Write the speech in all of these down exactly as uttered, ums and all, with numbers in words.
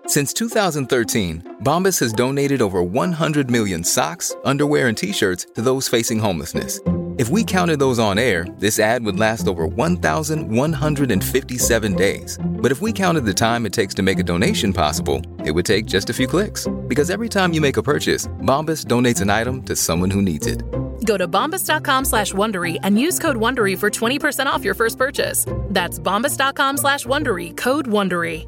Since two thousand thirteen, Bombas has donated over one hundred million socks, underwear, and T-shirts to those facing homelessness. If we counted those on air, this ad would last over one thousand one hundred fifty-seven days. But if we counted the time it takes to make a donation possible, it would take just a few clicks. Because every time you make a purchase, Bombas donates an item to someone who needs it. Go to bombas.com slash Wondery and use code Wondery for twenty percent off your first purchase. That's bombas.com slash Wondery, code Wondery.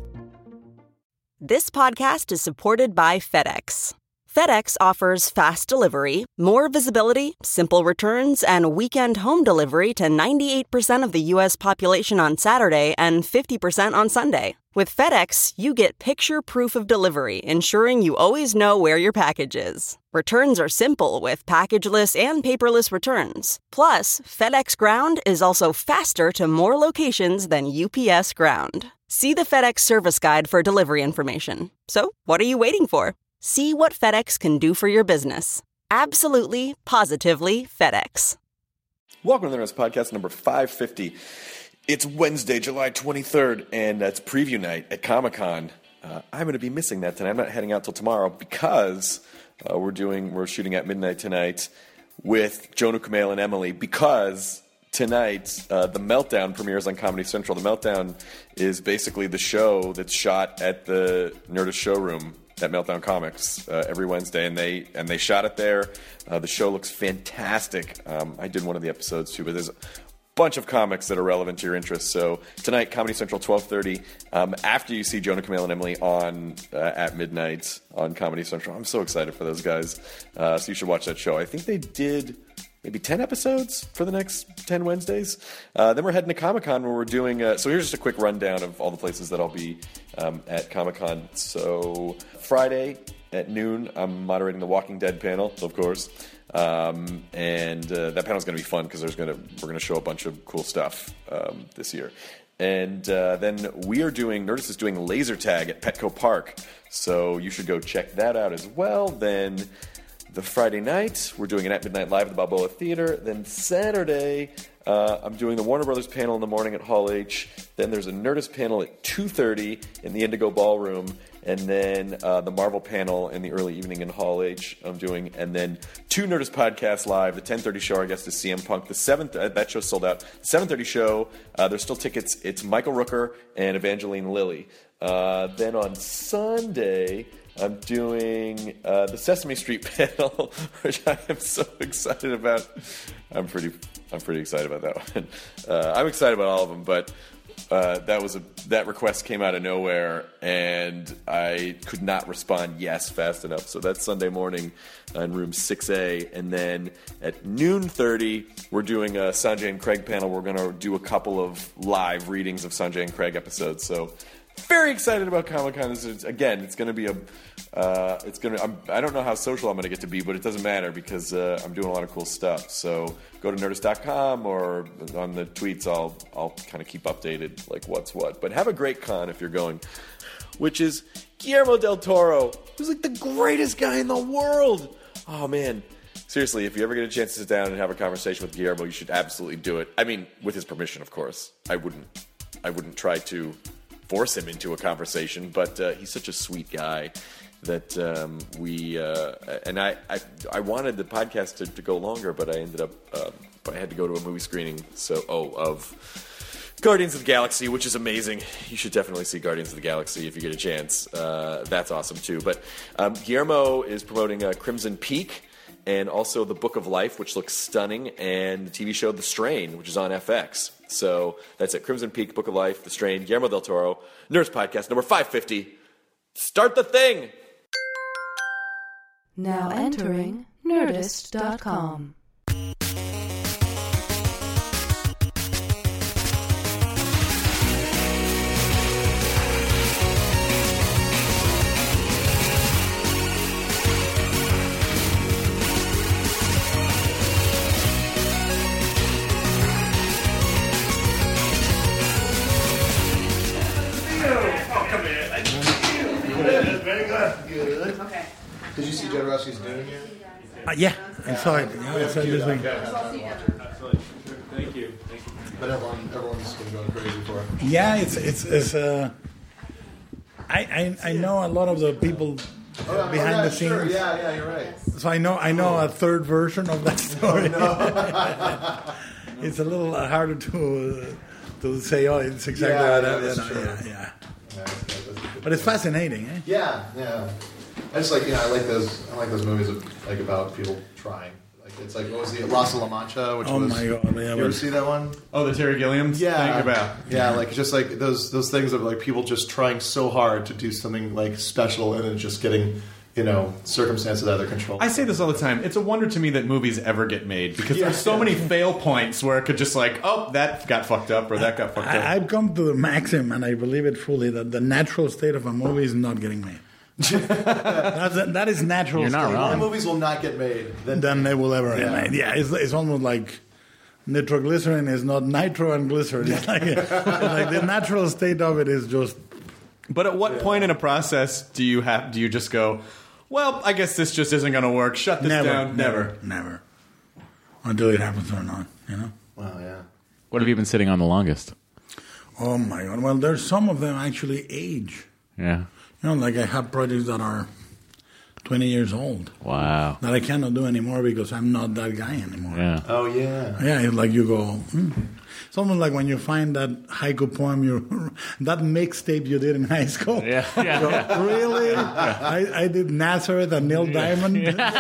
This podcast is supported by FedEx. FedEx offers fast delivery, more visibility, simple returns, and weekend home delivery to ninety-eight percent of the U S population on Saturday and fifty percent on Sunday. With FedEx, you get picture proof of delivery, ensuring you always know where your package is. Returns are simple with packageless and paperless returns. Plus, FedEx Ground is also faster to more locations than U P S Ground. See the FedEx service guide for delivery information. So, what are you waiting for? See what FedEx can do for your business. Absolutely, positively FedEx. Welcome to the Nerdist Podcast number five fifty. It's Wednesday, July twenty-third, and that's preview night at Comic-Con. Uh, I'm going to be missing that tonight. I'm not heading out till tomorrow because uh, we're doing we're shooting at midnight tonight with Jonah Kumail and Emily because tonight uh, the Meltdown premieres on Comedy Central. The Meltdown is basically the show that's shot at the Nerdist showroom at Meltdown Comics uh, every Wednesday, and they and they shot it there. Uh, the show looks fantastic. Um, I did one of the episodes too, but there's a bunch of comics that are relevant to your interests. So tonight, Comedy Central, twelve thirty. Um, after you see Jonah Kumail and Emily on uh, at midnight on Comedy Central, I'm so excited for those guys. Uh, so you should watch that show. I think they did maybe ten episodes for the next ten Wednesdays. Uh, then we're heading to Comic-Con where we're doing... Uh, so here's just a quick rundown of all the places that I'll be um, at Comic-Con. So Friday at noon, I'm moderating the Walking Dead panel, of course. Um, and uh, that panel's going to be fun because there's going to we're going to show a bunch of cool stuff um, this year. And uh, then we are doing... Nerdist is doing laser tag at Petco Park. So you should go check that out as well. Then... The Friday night, we're doing an At Midnight Live at the Balboa Theater. Then Saturday, uh, I'm doing the Warner Brothers panel in the morning at Hall H. Then there's a Nerdist panel at two thirty in the Indigo Ballroom. And then uh, the Marvel panel in the early evening in Hall H I'm doing. And then two Nerdist podcasts live. The ten thirty show, I guess, is C M Punk. The seven th- that show's sold out. The seven thirty show, uh, there's still tickets. It's Michael Rooker and Evangeline Lilly. Uh, then on Sunday... I'm doing uh, the Sesame Street panel, which I am so excited about. I'm pretty, I'm pretty excited about that one. Uh, I'm excited about all of them, but uh, that was a that request came out of nowhere, and I could not respond yes fast enough. So that's Sunday morning in room six A, and then at noon thirty, we're doing a Sanjay and Craig panel. We're going to do a couple of live readings of Sanjay and Craig episodes. So. Very excited about Comic-Con. Again, it's going to be a. Uh, it's going to. I don't know how social I'm going to get to be, but it doesn't matter because uh, I'm doing a lot of cool stuff. So go to nerdist dot com or on the tweets. I'll I'll kind of keep updated like what's what. But have a great con if you're going, which is Guillermo del Toro, who's like the greatest guy in the world. Oh man. Seriously, if you ever get a chance to sit down and have a conversation with Guillermo, you should absolutely do it. I mean, with his permission, of course. I wouldn't. I wouldn't try to force him into a conversation, but uh, he's such a sweet guy that um, we uh, and I, I I wanted the podcast to, to go longer, but I ended up uh, I had to go to a movie screening. So oh of Guardians of the Galaxy, which is amazing. You should definitely see Guardians of the Galaxy if you get a chance. Uh, that's awesome too. But um, Guillermo is promoting uh, Crimson Peak and also The Book of Life, which looks stunning, and the T V show The Strain, which is on F X. So that's it. Crimson Peak, Book of Life, The Strain, Guillermo del Toro, Nerdist Podcast number five fifty. Start the thing! Now entering nerdist dot com. Very good. Good. Okay. Did you see Jodorowsky's Dune yet? Uh, yeah, I saw it. Yeah, I saw it this week. Absolutely. Thank you. Thank you. But everyone, everyone's been going crazy for it. Yeah, it's it's it's uh, I, I I know a lot of the people Oh, behind oh, yeah, the scenes. Sure. Yeah, yeah, you're right. So I know I know a third version of that story. Oh, no. It's a little harder to uh, to say. Oh, it's exactly Yeah, like yeah, that. that's you know, true. yeah, yeah. Yeah, that's good. But it's fascinating, eh? Yeah, yeah. I just like you know I like those I like those movies of, like about people trying. Like it's like what was the Las La Mancha, which Oh was. my God! Yeah, You ever but- see that one? Oh, the Terry Gilliam's Yeah, thing about yeah, like just like those those things of like people just trying so hard to do something like special and then just getting you know circumstances out of their control. I say this all the time. It's a wonder to me that movies ever get made because Yeah, there's so yeah. many fail points where it could just like, oh, that got fucked up or that got fucked up. I, I've come to the maxim, and I believe it fully, that the natural state of a movie is not getting made. That's a, that is natural. You're not state. wrong. More movies will not get made than Than they will ever Yeah. get made. Yeah, it's, it's almost like nitroglycerin is not nitro and glycerin. It's like, it's like the natural state of it is just. But at what point in a process do you have? Do you just go, well, I guess this just isn't going to work. Shut this Never, down. never, never, until it happens or not. You know. Wow, yeah. What have you been sitting on the longest? Oh my God! Well, there's some of them actually age. Yeah. You know, like I have projects that are twenty years old Wow. that I cannot do anymore because I'm not that guy anymore. Yeah. Oh yeah. Yeah, it's like you go. Hmm. It's almost like when you find that haiku poem, you that mixtape you did in high school. Yeah, yeah, So, yeah. really? I, I did Nazareth and Neil Diamond.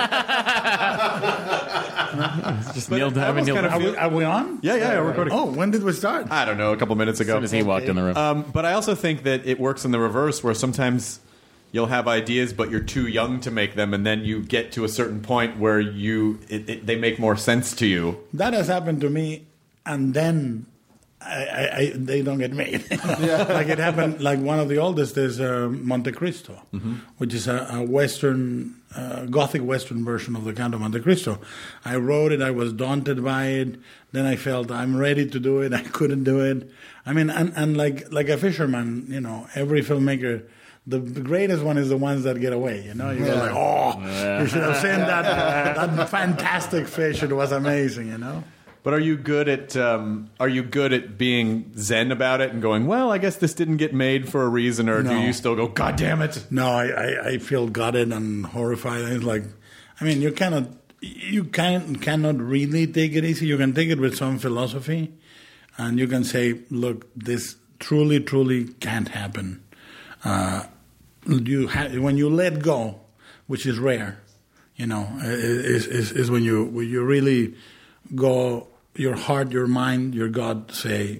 Just But Neil I Diamond. almost Neil kind of Are Diamond. we, are we on? Yeah, yeah, yeah, we're recording. Oh, when did we start? I don't know, a couple minutes As ago. soon as he walked in the room. Um, but I also think that it works in the reverse, where sometimes you'll have ideas, but you're too young to make them, and then you get to a certain point where you it, it, they make more sense to you. That has happened to me, and then I, I, I, they don't get made. Like it happened. Like one of the oldest is uh, Monte Cristo, which is a, a Western, uh, Gothic Western version of the Count of Monte Cristo. I wrote it. I was daunted by it. Then I felt I'm ready to do it. I couldn't do it. I mean, and, and like like a fisherman, you know, every filmmaker. The, the greatest one is the ones that get away. You know, you go like, oh, you should have seen that that fantastic fish. It was amazing. You know. But are you good at um, are you good at being zen about it and going, well, I guess this didn't get made for a reason, or do No. you still go, God damn it? No, I, I, I feel gutted and horrified. It's like, I mean, you cannot, you can cannot really take it easy. You can take it with some philosophy, and you can say, look, this truly, truly can't happen. Uh, you ha- when you let go, which is rare, you know, is is, is when you when you really go, your heart, your mind, your God say,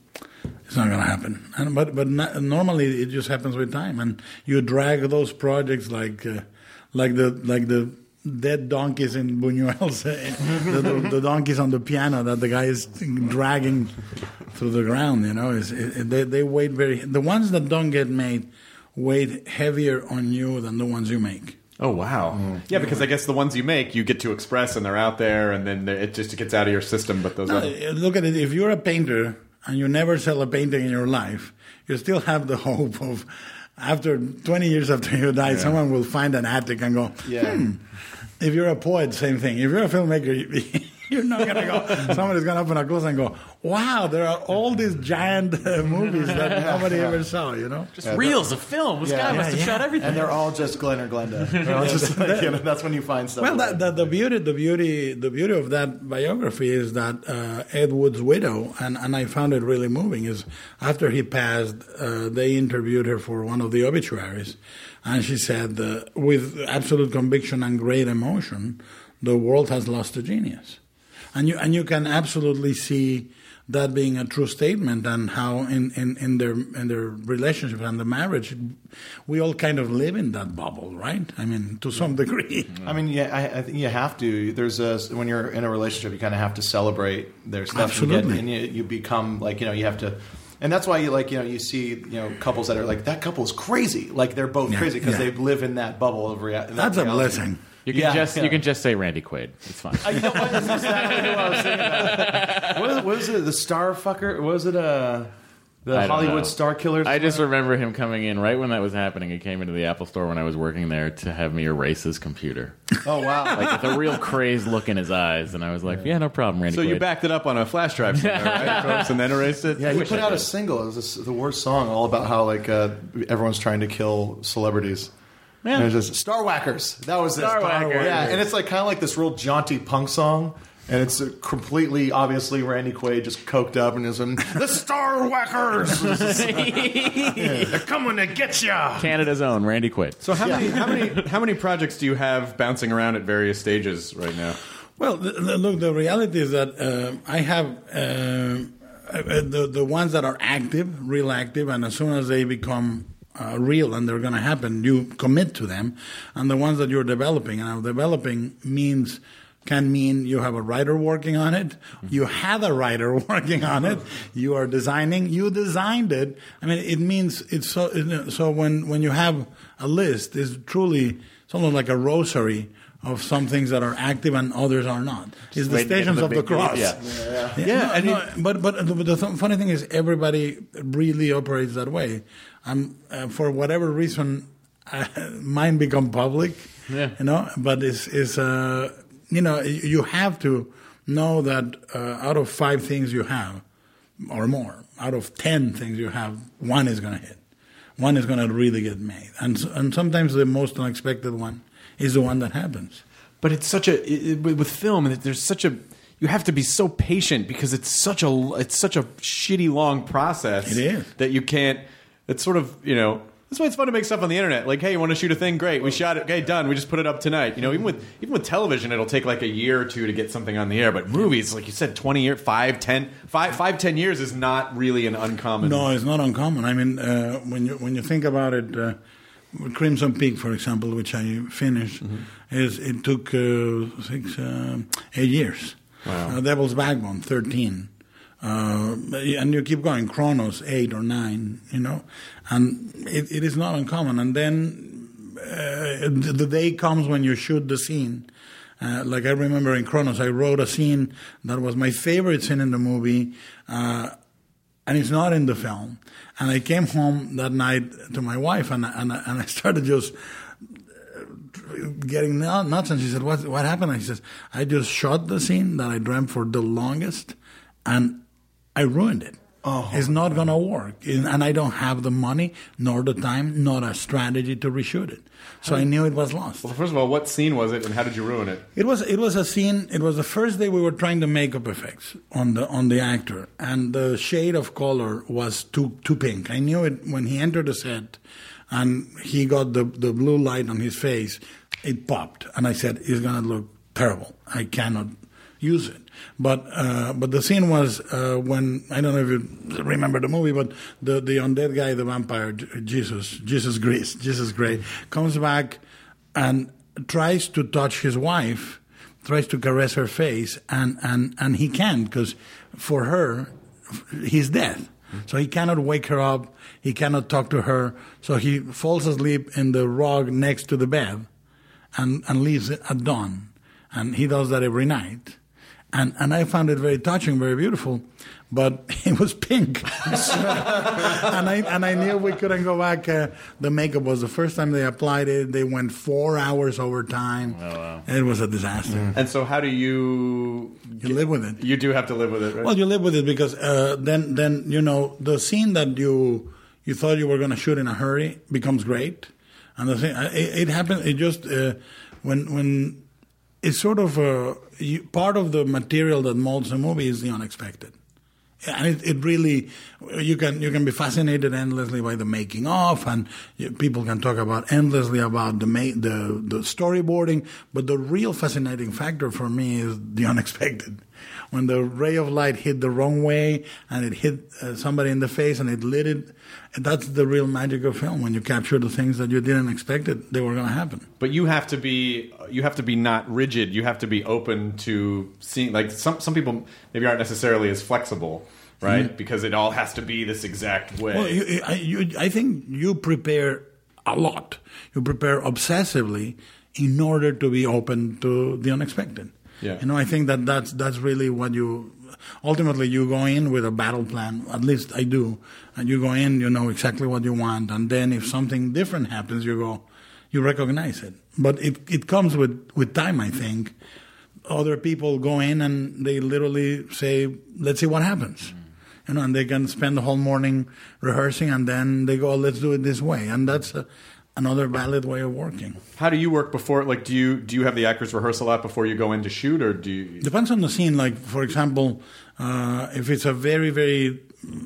it's not going to happen. And, but but not, normally it just happens with time, and you drag those projects like uh, like the like the dead donkeys in Buñuel's, the, the, the donkeys on the piano that the guy is dragging through the ground. You know, is it, they they weight very. The ones that don't get made weight heavier on you than the ones you make. Oh, wow. Yeah, because I guess the ones you make, you get to express, and they're out there, and then it just gets out of your system. But those No, other... look at it. If you're a painter and you never sell a painting in your life, you still have the hope of, after twenty years after you die, yeah. someone will find an attic and go, yeah. hmm. If you're a poet, same thing. If you're a filmmaker, you're not going to go, somebody's going to open a closet and go, wow, there are all these giant uh, movies that nobody ever saw, you know? Just yeah, reels of film. This yeah, guy yeah, must have yeah. shot everything. And they're all just Glenn or Glenda. They're all just, like, you know, that's when you find stuff. Well, like that, the, the beauty, the beauty, the beauty of that biography is that uh, Ed Wood's widow, and, and I found it really moving, is after he passed, uh, they interviewed her for one of the obituaries, and she said, uh, with absolute conviction and great emotion, the world has lost a genius. And you and you can absolutely see that being a true statement, and how in, in, in their in their relationship and the marriage, we all kind of live in that bubble, right? I mean, to some degree. I mean, yeah, I, I think you have to. There's a when you're in a relationship, you kind of have to celebrate their stuff. Absolutely, and, get, and you, you become like you know you have to. And that's why you like you know you see you know couples that are like that couple is crazy, like they're both yeah, crazy because yeah. they live in that bubble of rea- that That's reality. a blessing. You can yeah, just yeah. you can just say Randy Quaid. It's fine. Uh, you know what? That's exactly who I was thinking about. What is, what is it? The star fucker? What was it? Uh, The I don't Hollywood know. Star Killers. I just remember him coming in right when that was happening. He came into the Apple store when I was working there to have me erase his computer. Oh, wow. Like with a real crazed look in his eyes. And I was like, yeah, no problem, Randy So you Quaid. backed it up on a flash drive somewhere, right, folks, and then erased it? Yeah, he wish put I out a did. single. It was this, the worst song, all about how like uh, everyone's trying to kill celebrities. Man. And it was just Star Whackers. That was it. Star Whackers. Yeah, and it's like kind of like this real jaunty punk song. And it's uh, completely, obviously, Randy Quaid just coked up and is in the Star Whackers. Yeah, they're coming to get ya. Canada's own Randy Quaid. So how many how many how many projects do you have bouncing around at various stages right now? Well, the, the, look, the reality is that uh, I have uh, uh, the the ones that are active, real active, and as soon as they become uh, real and they're going to happen, you commit to them. And the ones that you're developing, and now developing means can mean you have a writer working on it, you had a writer working on it, you are designing, you designed it. I mean, it means it's so. So when when you have a list, it's truly something like a rosary of some things that are active and others are not. It's the Wait, Stations the of the big- Cross. yeah. Yeah, Yeah, no, and no, but but the, the th- funny thing is, everybody really operates that way. Um, uh, for whatever reason, uh, mine become public. Yeah. You know, but it's is uh, you know, you have to know that uh, out of five things you have, or more, out of ten things you have, one is going to hit. One is going to really get made, and and sometimes the most unexpected one is the one that happens. But it's such a it, it- with film. There's such a you have to be so patient because it's such a it's such a shitty long process. It is. that you can't. It's sort of you know. That's why it's fun to make stuff on the internet. Like, hey, you want to shoot a thing? Great, we shot it. Okay, done. We just put it up tonight. You know, even with even with television, it'll take like a year or two to get something on the air. But movies, like you said, twenty years, five, ten, five, five, ten years is not really an uncommon. No, it's not uncommon. I mean, uh, when you when you think about it, uh, Crimson Peak, for example, which I finished, Mm-hmm. is it took uh, six, uh, eight years. Wow. Uh, Devil's Backbone, thirteen. Uh, and you keep going, Chronos, eight or nine, you know, and it, it is not uncommon. And then uh, the, the day comes when you shoot the scene. Uh, like I remember in Chronos, I wrote a scene that was my favorite scene in the movie, uh, and it's not in the film. And I came home that night to my wife, and, and, and I started just getting nuts. And she said, what, what happened? And she says, I just shot the scene that I dreamt for the longest, and I ruined it. Oh, it's not going to work. And I don't have the money, nor the time, nor a strategy to reshoot it. So I knew it was lost. Well, first of all, what scene was it, and how did you ruin it? It was it was a scene. It was the first day we were trying the makeup effects on the on the actor, and the shade of color was too too pink. I knew it when he entered the set, and he got the the blue light on his face. It popped, and I said, "It's gonna look terrible. I cannot use it." But uh, but the scene was uh, when, I don't know if you remember the movie, but the, the undead guy, the vampire, Jesus, Jesus Grace, Jesus Gray, comes back and tries to touch his wife, tries to caress her face, and, and, and he can't, because for her, he's dead. So he cannot wake her up, he cannot talk to her, so he falls asleep in the rug next to the bed and, and leaves it at dawn. And he does that every night. And and I found it very touching, very beautiful, but it was pink. and I and I knew we couldn't go back. Uh, the makeup was the first time they applied it. They went four hours over time. Oh, wow. It was a disaster. Mm. And so, how do you? You live with it. You do have to live with it, right? Well, you live with it because uh, then then you know the scene that you you thought you were going to shoot in a hurry becomes great, and the thing it, it happened. It just uh, when when. It's sort of a, you, part of the material that molds a movie is the unexpected, and it, it really you can you can be fascinated endlessly by the making of, and you, people can talk about endlessly about the ma- the the storyboarding, but the real fascinating factor for me is the unexpected. When the ray of light hit the wrong way and it hit uh, somebody in the face and it lit it, that's the real magic of film. When you capture the things that you didn't expect it, they were going to happen. But you have to be you have to be not rigid. You have to be open to seeing. Like some some people maybe aren't necessarily as flexible, right? Mm-hmm. Because it all has to be this exact way. Well, you, I, you, I think you prepare a lot. You prepare obsessively in order to be open to the unexpected. Yeah. You know, I think that that's that's really what you ultimately you go in with a battle plan. At least I do. And you go in, you know exactly what you want. And then if something different happens, you go, you recognize it. But it, it comes with, with time, I think. Other people go in and they literally say, let's see what happens. Mm. You know, and they can spend the whole morning rehearsing and then they go, let's do it this way. And that's a, another valid way of working. How do you work before, like, do you do you have the actors rehearse a lot before you go in to shoot, or do you? Depends on the scene. Like, for example, uh, if it's a very, very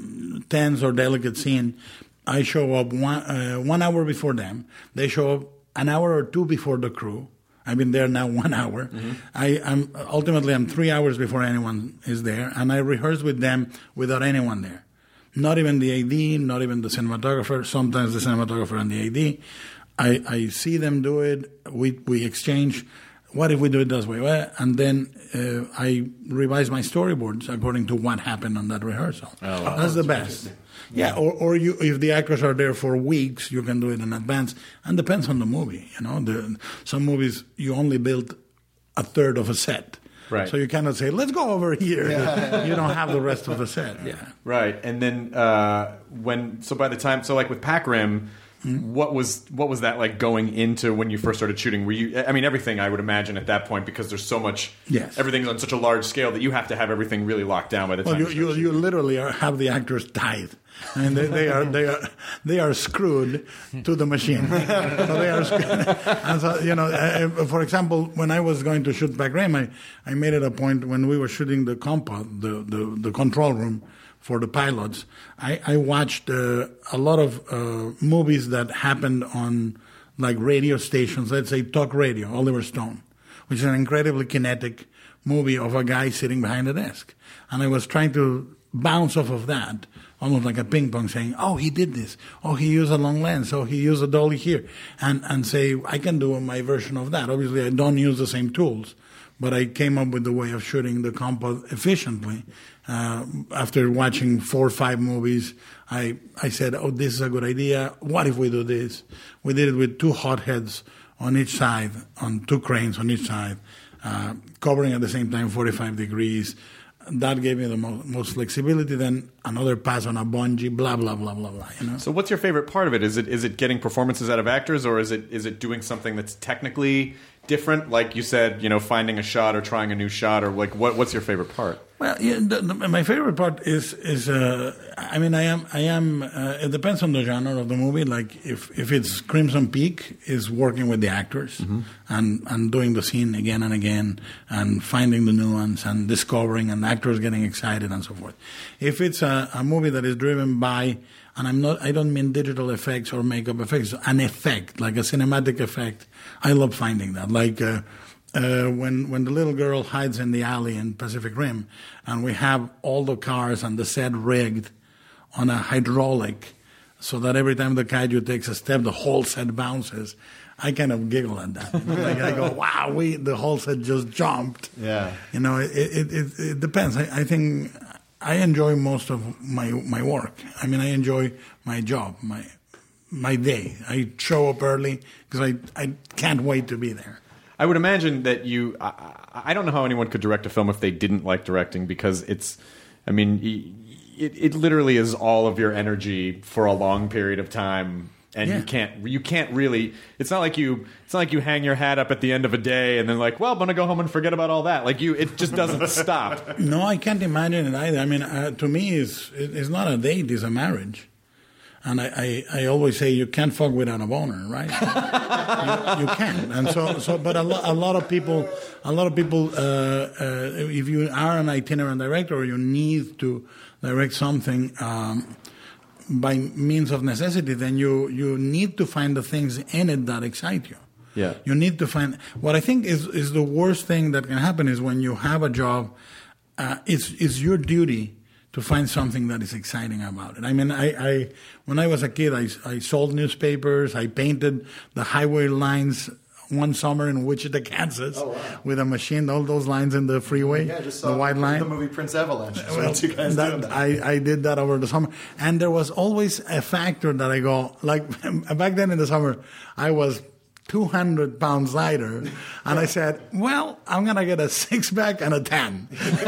tense or delicate scene, I show up one, uh, one hour before them. They show up an hour or two before the crew. I've been there now one hour. Mm-hmm. I, I'm ultimately I'm three hours before anyone is there, and I rehearse with them without anyone there. Not even the A D, not even the cinematographer. Sometimes the cinematographer and the A D. I, I see them do it. We we exchange. What if we do it this way? Well, and then uh, I revise my storyboards according to what happened on that rehearsal. Oh, wow. That's the best. Yeah, or or you if the actors are there for weeks, you can do it in advance. And depends on the movie. You know, the, some movies you only build a third of a set. Right. So you cannot say, let's go over here. Yeah. You don't have the rest of the set. Yeah. Right. And then uh, when, so by the time, so like with Pac Rim, mm-hmm. what was what was that like going into when you first started shooting? Were you, I mean, everything I would imagine at that point, because there's so much, yes. everything's on such a large scale that you have to have everything really locked down by the well, time you, you, you literally are, have the actors tied. I mean, they, they are they are they are screwed to the machine. So they are screwed. And so, you know, uh, for example, when I was going to shoot Pac Rim, I, I made it a point when we were shooting the compound, the, the, the control room for the pilots. I, I watched uh, a lot of uh, movies that happened on like radio stations. Let's say talk radio, Oliver Stone, which is an incredibly kinetic movie of a guy sitting behind a desk, and I was trying to bounce off of that. Almost like a ping pong, saying, oh, he did this. Oh, he used a long lens. Oh, he used a dolly here. And and say, I can do my version of that. Obviously, I don't use the same tools, but I came up with the way of shooting the compound efficiently. Uh, after watching four or five movies, I, I said, oh, this is a good idea. What if we do this? We did it with two hotheads on each side, on two cranes on each side, uh, covering at the same time forty-five degrees. That gave me the mo- most flexibility. Then another pass on a bungee, blah blah blah blah blah. You know. So, what's your favorite part of it? Is it is it getting performances out of actors, or is it is it doing something that's technically different? Like you said, you know, finding a shot or trying a new shot, or like what what's your favorite part? Well, yeah, the, the, my favorite part is is uh, I mean I am I am uh, it depends on the genre of the movie. Like if, if it's Crimson Peak, is working with the actors mm-hmm. and and doing the scene again and again and finding the nuance and discovering and actors getting excited and so forth. If it's a, a movie that is driven by, and I'm not I don't mean digital effects or makeup effects, an effect like a cinematic effect. I love finding that. Like. Uh, Uh, when when the little girl hides in the alley in Pacific Rim, and we have all the cars and the set rigged on a hydraulic, so that every time the kaiju takes a step, the whole set bounces. I kind of giggle at that. Like I go, "Wow, we the whole set just jumped." Yeah, you know, it it, it, it depends. I, I think I enjoy most of my my work. I mean, I enjoy my job, my my day. I show up early because I I can't wait to be there. I would imagine that you. I, I don't know how anyone could direct a film if they didn't like directing, because it's. I mean, it it literally is all of your energy for a long period of time, and yeah. you can't you can't really. It's not like you. It's not like you hang your hat up at the end of a day and then like, well, I'm gonna go home and forget about all that. Like you, it just doesn't stop. No, I can't imagine it either. I mean, uh, to me, it's it's not a date; it's a marriage. And I, I, I always say you can't fuck without a boner, right? you, you can't. And so, so but a, lo- a lot of people, a lot of people, uh, uh, if you are an itinerant director or you need to direct something um, by means of necessity, then you, you need to find the things in it that excite you. Yeah. You need to find, what I think is, is the worst thing that can happen is when you have a job, uh, it's, it's your duty to find something that is exciting about it. I mean, I, I when I was a kid, I, I sold newspapers. I painted the highway lines one summer in Wichita, Kansas, oh, wow. with a machine. All those lines in the freeway, yeah, just saw the white line. The movie Prince Avalanche. Well, you guys that, doing that. I, I did that over the summer, and there was always a factor that I go like back then in the summer, I was two hundred pounds lighter. And I said, well, I'm going to get a six-pack and a tan.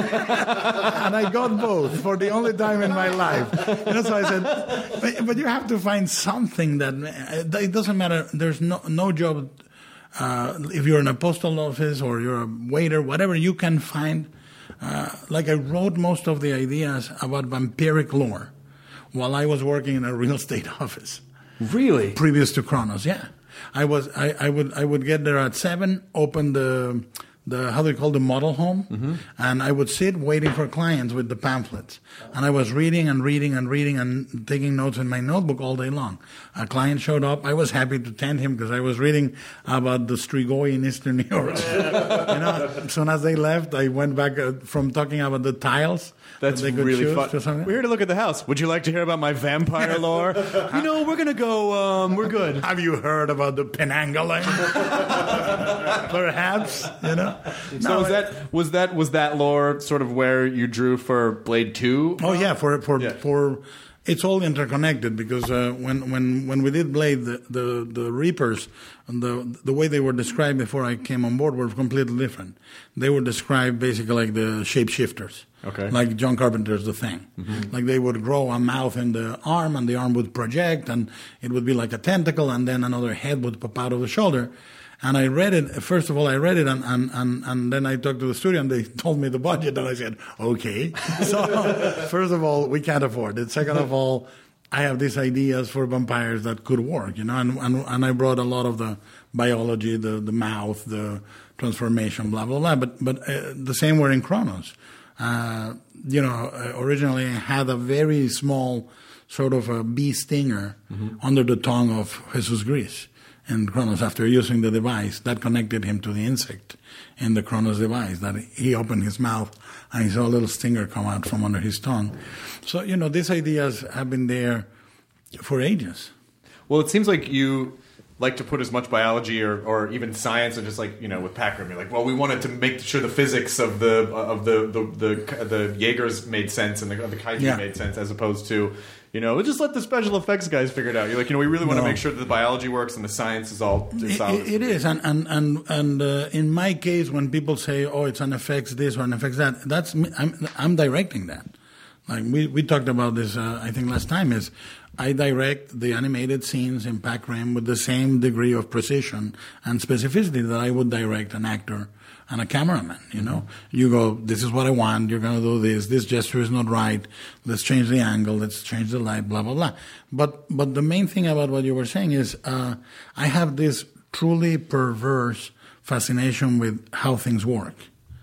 And I got both for the only time in my life. You know, so I said, but, but you have to find something that, it doesn't matter. There's no, no job, uh, if you're in a postal office or you're a waiter, whatever, you can find. Uh, like I wrote most of the ideas about vampiric lore while I was working in a real estate office. Really? Previous to Kronos, yeah. I was I, I would I would get there at seven, open the the how do you call the model home, mm-hmm. and I would sit waiting for clients with the pamphlets, and I was reading and reading and reading and taking notes in my notebook all day long. A client showed up. I was happy to tend him because I was reading about the Strigoi in Eastern New York. You know, as soon as they left, I went back uh, from talking about the tiles. That's that they could really choose fun. We're here to look at the house. Would you like to hear about my vampire lore? You know, we're gonna go. Um, we're good. Have you heard about the Penanggaling? Perhaps, you know. So no, was that was that was that lore sort of where you drew for Blade Two? Oh yeah, for for yeah. for. It's all interconnected because uh, when when when we did Blade, the the, the Reapers, and the the way they were described before I came on board were completely different. They were described basically like the shapeshifters. Okay. Like John Carpenter's The Thing. Mm-hmm. Like they would grow a mouth in the arm, and the arm would project, and it would be like a tentacle, and then another head would pop out of the shoulder. And I read it, first of all, I read it, and, and, and, and then I talked to the studio, and they told me the budget, and I said, okay. So, first of all, we can't afford it. Second of all, I have these ideas for vampires that could work, you know, and, and, and I brought a lot of the biology, the, the mouth, the transformation, blah, blah, blah. But, but uh, the same were in Kronos. Uh, you know, originally I had a very small sort of a bee stinger mm-hmm. under the tongue of Jesus Gris. In Kronos, after using the device, that connected him to the insect in the Kronos device, that he opened his mouth and he saw a little stinger come out from under his tongue. So, you know, these ideas have been there for ages. Well, it seems like you like to put as much biology or, or even science, and just like, you know, with Pac Rim, you're like, well, we wanted to make sure the physics of the of the the the, the Jaegers made sense and the, the Kaiju yeah. made sense, as opposed to, you know, just let the special effects guys figure it out. You're like, you know, we really want no. to make sure that the biology works and the science is all solid. It, it is, and and and, and uh, in my case, when people say, "Oh, it's an effects this or an effects that," that's me, I'm I'm directing that. Like we we talked about this, uh, I think last time is. I direct the animated scenes in Pac Rim with the same degree of precision and specificity that I would direct an actor and a cameraman, you know. Mm-hmm. You go, this is what I want, you're going to do this, this gesture is not right, let's change the angle, let's change the light, blah, blah, blah. But but the main thing about what you were saying is uh, I have this truly perverse fascination with how things work,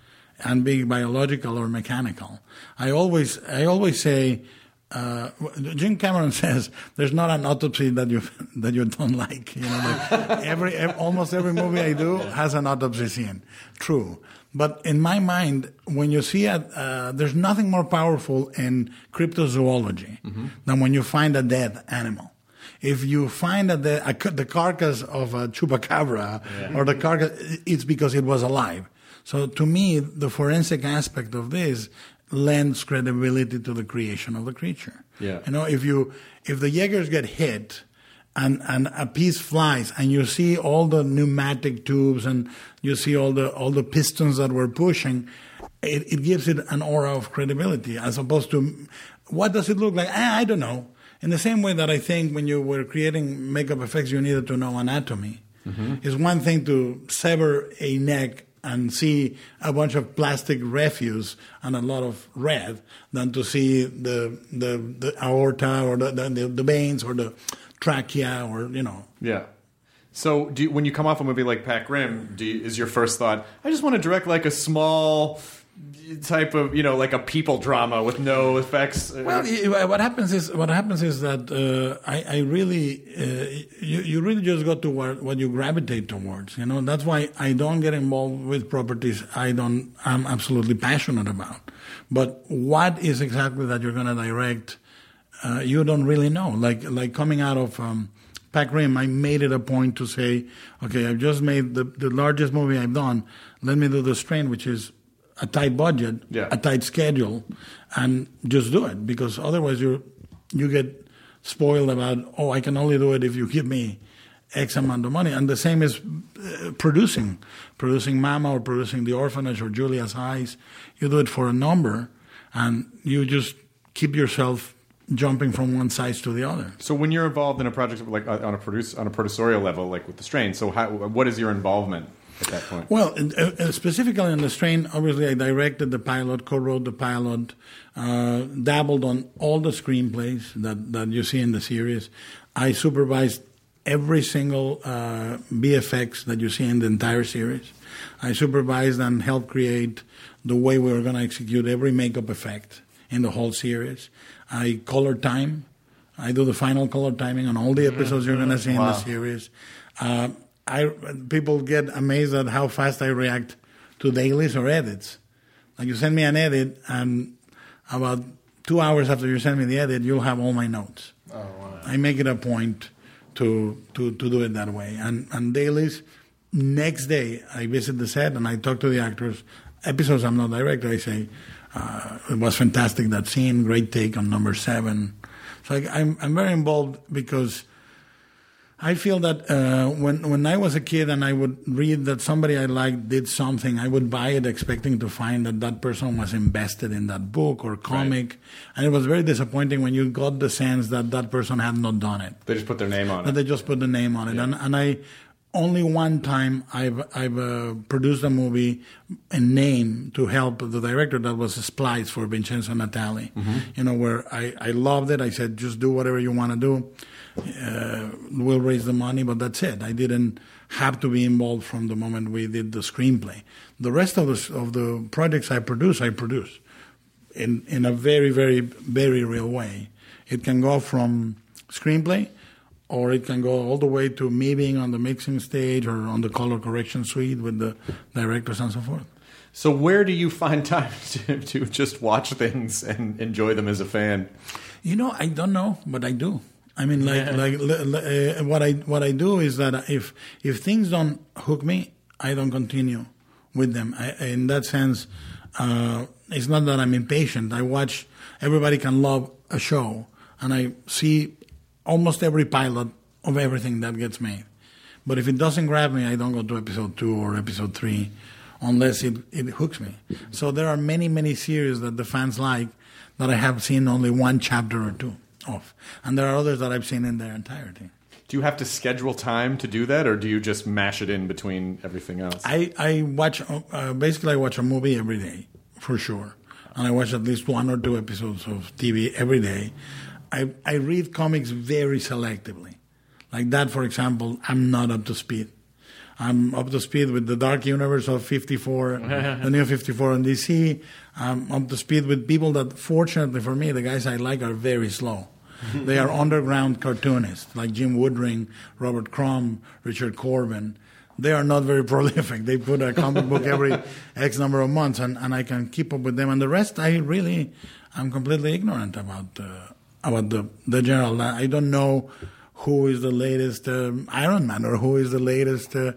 and being biological or mechanical. I always I always say, Uh, Jim Cameron says there's not an autopsy that you that you don't like. You know, like every, every almost every movie I do has an autopsy scene. True, but in my mind, when you see it, uh, there's nothing more powerful in cryptozoology mm-hmm. than when you find a dead animal. If you find a de- a, the carcass of a chupacabra yeah. or the carcass, it's because it was alive. So to me, the forensic aspect of this lends credibility to the creation of the creature. Yeah. You know, if you if the Jaegers get hit and, and a piece flies and you see all the pneumatic tubes and you see all the all the pistons that were pushing, it, it gives it an aura of credibility as opposed to what does it look like? I, I don't know. In the same way that I think when you were creating makeup effects you needed to know anatomy. Mm-hmm. It's one thing to sever a neck and see a bunch of plastic refuse and a lot of red than to see the the, the aorta or the, the the veins or the trachea or, you know. Yeah. So do you, when you come off a movie like Pac Rim, do you, is your first thought, I just want to direct like a small type of, you know, like a people drama with no effects? Well, what happens is what happens is that uh, I, I really uh, you, you really just go to what, what you gravitate towards. You know, that's why I don't get involved with properties I don't I'm absolutely passionate about. But what is exactly that you're going to direct? Uh, you don't really know. Like like coming out of um, Pac Rim, I made it a point to say, okay, I've just made the the largest movie I've done. Let me do The Strain, which is a tight budget, yeah. a tight schedule, and just do it, because otherwise you you get spoiled about, oh, I can only do it if you give me X amount of money. And the same is uh, producing, producing Mama or producing The Orphanage or Julia's Eyes. You do it for a number, and you just keep yourself jumping from one size to the other. So when you're involved in a project like uh, on a produce on a producerial level, like with The Strain, so how, what is your involvement at that point? Well, uh, specifically in The Strain, obviously I directed the pilot, co-wrote the pilot, uh, dabbled on all the screenplays that, that you see in the series. I supervised every single uh, V F X that you see in the entire series. I supervised and helped create the way we were going to execute every makeup effect in the whole series. I color time. I do the final color timing on all the episodes you're going to see wow. in the series. Uh, I people get amazed at how fast I react to dailies or edits. Like you send me an edit, and about two hours after you send me the edit, you'll have all my notes. Oh, wow. I make it a point to to to do it that way. And and dailies, next day I visit the set and I talk to the actors. Episodes I'm not director. I say uh, it was fantastic, that scene, great take on number seven. So I, I'm I'm very involved because I feel that uh, when when I was a kid and I would read that somebody I liked did something, I would buy it expecting to find that that person was invested in that book or comic. Right. And it was very disappointing when you got the sense that that person had not done it. They just put their name on that it. They just put the name on it. Yeah. And, and I only one time I've, I've uh, produced a movie and name to help the director. That was Splice for Vincenzo Natali. Mm-hmm. You know, where I, I loved it. I said, just do whatever you want to do. Uh, we'll raise the money, but that's it. I didn't have to be involved from the moment we did the screenplay. The rest of the of the projects I produce, I produce in in a very, very, very real way. It can go from screenplay, or it can go all the way to me being on the mixing stage or on the color correction suite with the directors and so forth. So where do you find time to, to just watch things and enjoy them as a fan? You know, I don't know, but I do. I mean, like, yeah. like uh, what I what I do is that if if things don't hook me, I don't continue with them. I, in that sense, uh, it's not that I'm impatient. I watch. Everybody can love a show, and I see almost every pilot of everything that gets made. But if it doesn't grab me, I don't go to episode two or episode three, unless it it hooks me. So there are many many series that the fans like that I have seen only one chapter or two of. And there are others that I've seen in their entirety. Do you have to schedule time to do that, or do you just mash it in between everything else? I, I watch, uh, basically I watch a movie every day, for sure. And I watch at least one or two episodes of T V every day. I, I read comics very selectively. Like that, for example, I'm not up to speed. I'm up to speed with the Dark Universe of fifty-four, the new fifty-four on D C. I'm up to speed with people that, fortunately for me, the guys I like are very slow. They are underground cartoonists, like Jim Woodring, Robert Crumb, Richard Corbin. They are not very prolific. They put a comic book every X number of months, and, and I can keep up with them. And the rest, I really, I'm completely ignorant about uh, about the, the general. I don't know who is the latest um, Iron Man or who is the latest uh,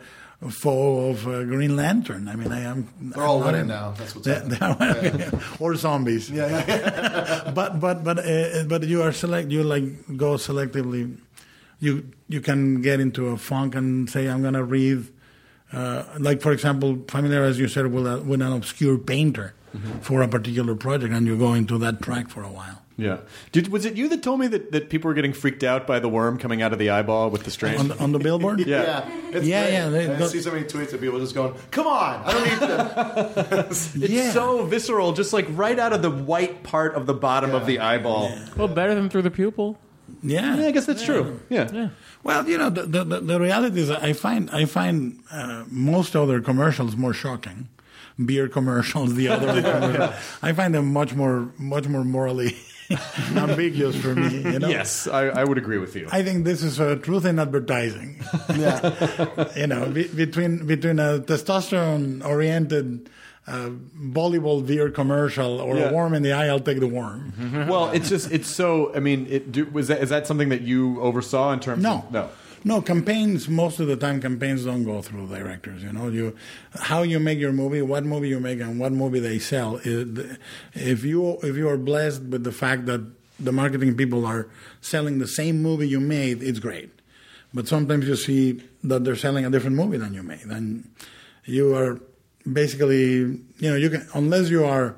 foe of uh, Green Lantern. I mean, I am. They're all winning in, now. That's what's they, happening. Yeah. Or zombies. Yeah, yeah. yeah. but but but uh, but you are select. You like go selectively. You you can get into a funk and say, I'm going to read. Uh, like for example, familiar as you said with, a, with an obscure painter mm-hmm. for a particular project, and you go into that track for a while. Yeah. Did, was it you that told me that, that people were getting freaked out by the worm coming out of the eyeball with the strain? On the, on the billboard? yeah. Yeah. It's yeah, great. yeah. They, I see so many tweets of people just going, come on, I don't need that. It's yeah. so visceral, just like right out of the white part of the bottom yeah. of the eyeball. Yeah. Well, better than through the pupil. Yeah. Yeah, I guess that's yeah. true. Yeah. Yeah. Well, you know, the the, the reality is I find I find uh, most other commercials more shocking. Beer commercials, the other commercials. I find them much more much more morally ambiguous for me. You know? Yes, I, I would agree with you. I think this is a truth in advertising. Yeah, you know, be, between between a testosterone oriented uh, volleyball beer commercial or yeah. a worm in the eye, I'll take the worm. Well, it's just it's so. I mean, it, do, was that is that something that you oversaw in terms? No, of, no. No, campaigns, most of the time, campaigns don't go through directors. You know, you how you make your movie, what movie you make, and what movie they sell. If you if you are blessed with the fact that the marketing people are selling the same movie you made, it's great. but sometimes you see that they're selling a different movie than you made, and you are basically, you know, you can, unless you are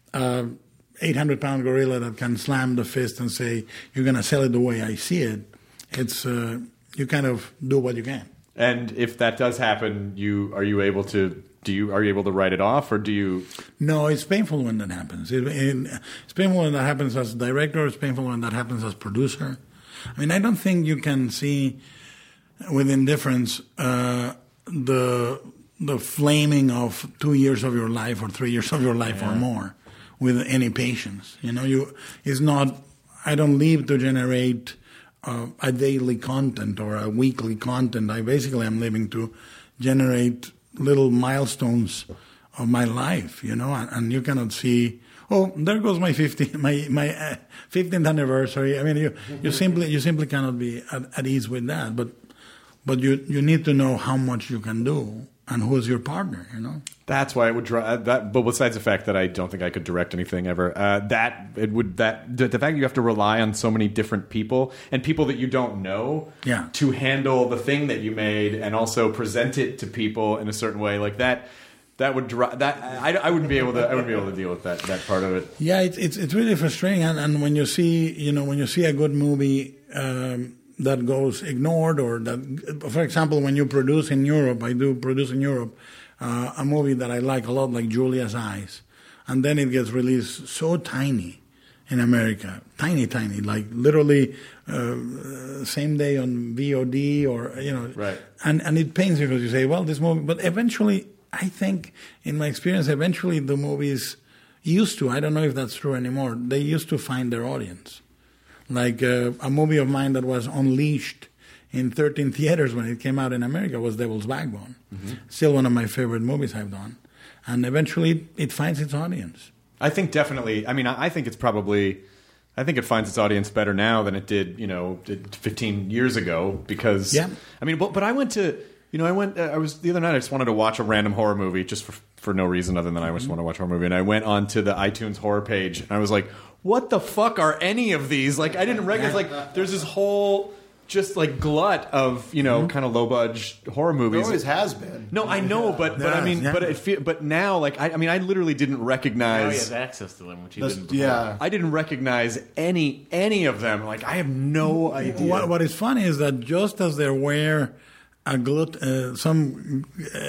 a eight hundred pound gorilla that can slam the fist and say you're going to sell it the way I see it. It's uh, you kind of do what you can. And if that does happen, you are you able to do you are you able to write it off, or do you? No, it's painful when that happens. It, it, it's painful when that happens as director. It's painful when that happens as producer. I mean, I don't think you can see with indifference uh, the the flaming of two years of your life or three years of your life yeah. or more with any patience. You know, you it's not. I don't live to generate uh, a daily content or a weekly content. I basically am living to generate little milestones of my life. You know, and, and you cannot see. Oh, there goes my fifteenth my my uh, fifteenth anniversary. I mean, you you simply you simply cannot be at, at ease with that. But but you you need to know how much you can do and who is your partner. You know. That's why it would draw that. But besides the fact that I don't think I could direct anything ever, uh, that it would that the, the fact that you have to rely on so many different people and people that you don't know yeah. to handle the thing that you made and also present it to people in a certain way like that. That would dri- that I, I wouldn't be able to I wouldn't be able to deal with that that part of it. Yeah, it's it's, it's really frustrating, and, and when you see you know when you see a good movie um, that goes ignored, or that, for example, when you produce in Europe, I do produce in Europe uh, a movie that I like a lot, like Julia's Eyes, and then it gets released so tiny in America, tiny, tiny, like literally uh, same day on V O D, or you know, right, and and it pains you because you say, well, this movie, but eventually. I think, in my experience, eventually the movies used to, I don't know if that's true anymore, they used to find their audience. Like uh, a movie of mine that was unleashed in thirteen theaters when it came out in America was Devil's Backbone. Mm-hmm. Still one of my favorite movies I've done. And eventually it finds its audience. I think definitely, I mean, I think it's probably, I think it finds its audience better now than it did, you know, fifteen years ago because, yeah. I mean, but, but I went to... You know, I went. Uh, I was the other night. I just wanted to watch a random horror movie, just for for no reason other than I just want to watch a horror movie. And I went onto the iTunes horror page, and I was like, "What the fuck are any of these?" Like, I didn't recognize. Like, there's this whole just like glut of you know mm-hmm. kind of low budget horror movies. There always has been. No, I know, yeah. but but yeah, I mean, yeah. but it feel, but now, like, I, I mean, I literally didn't recognize. Now he has access to them, which he That's, didn't before. Yeah, I didn't recognize any any of them. Like, I have no idea. What, what is funny is that just as there were a glut, uh, some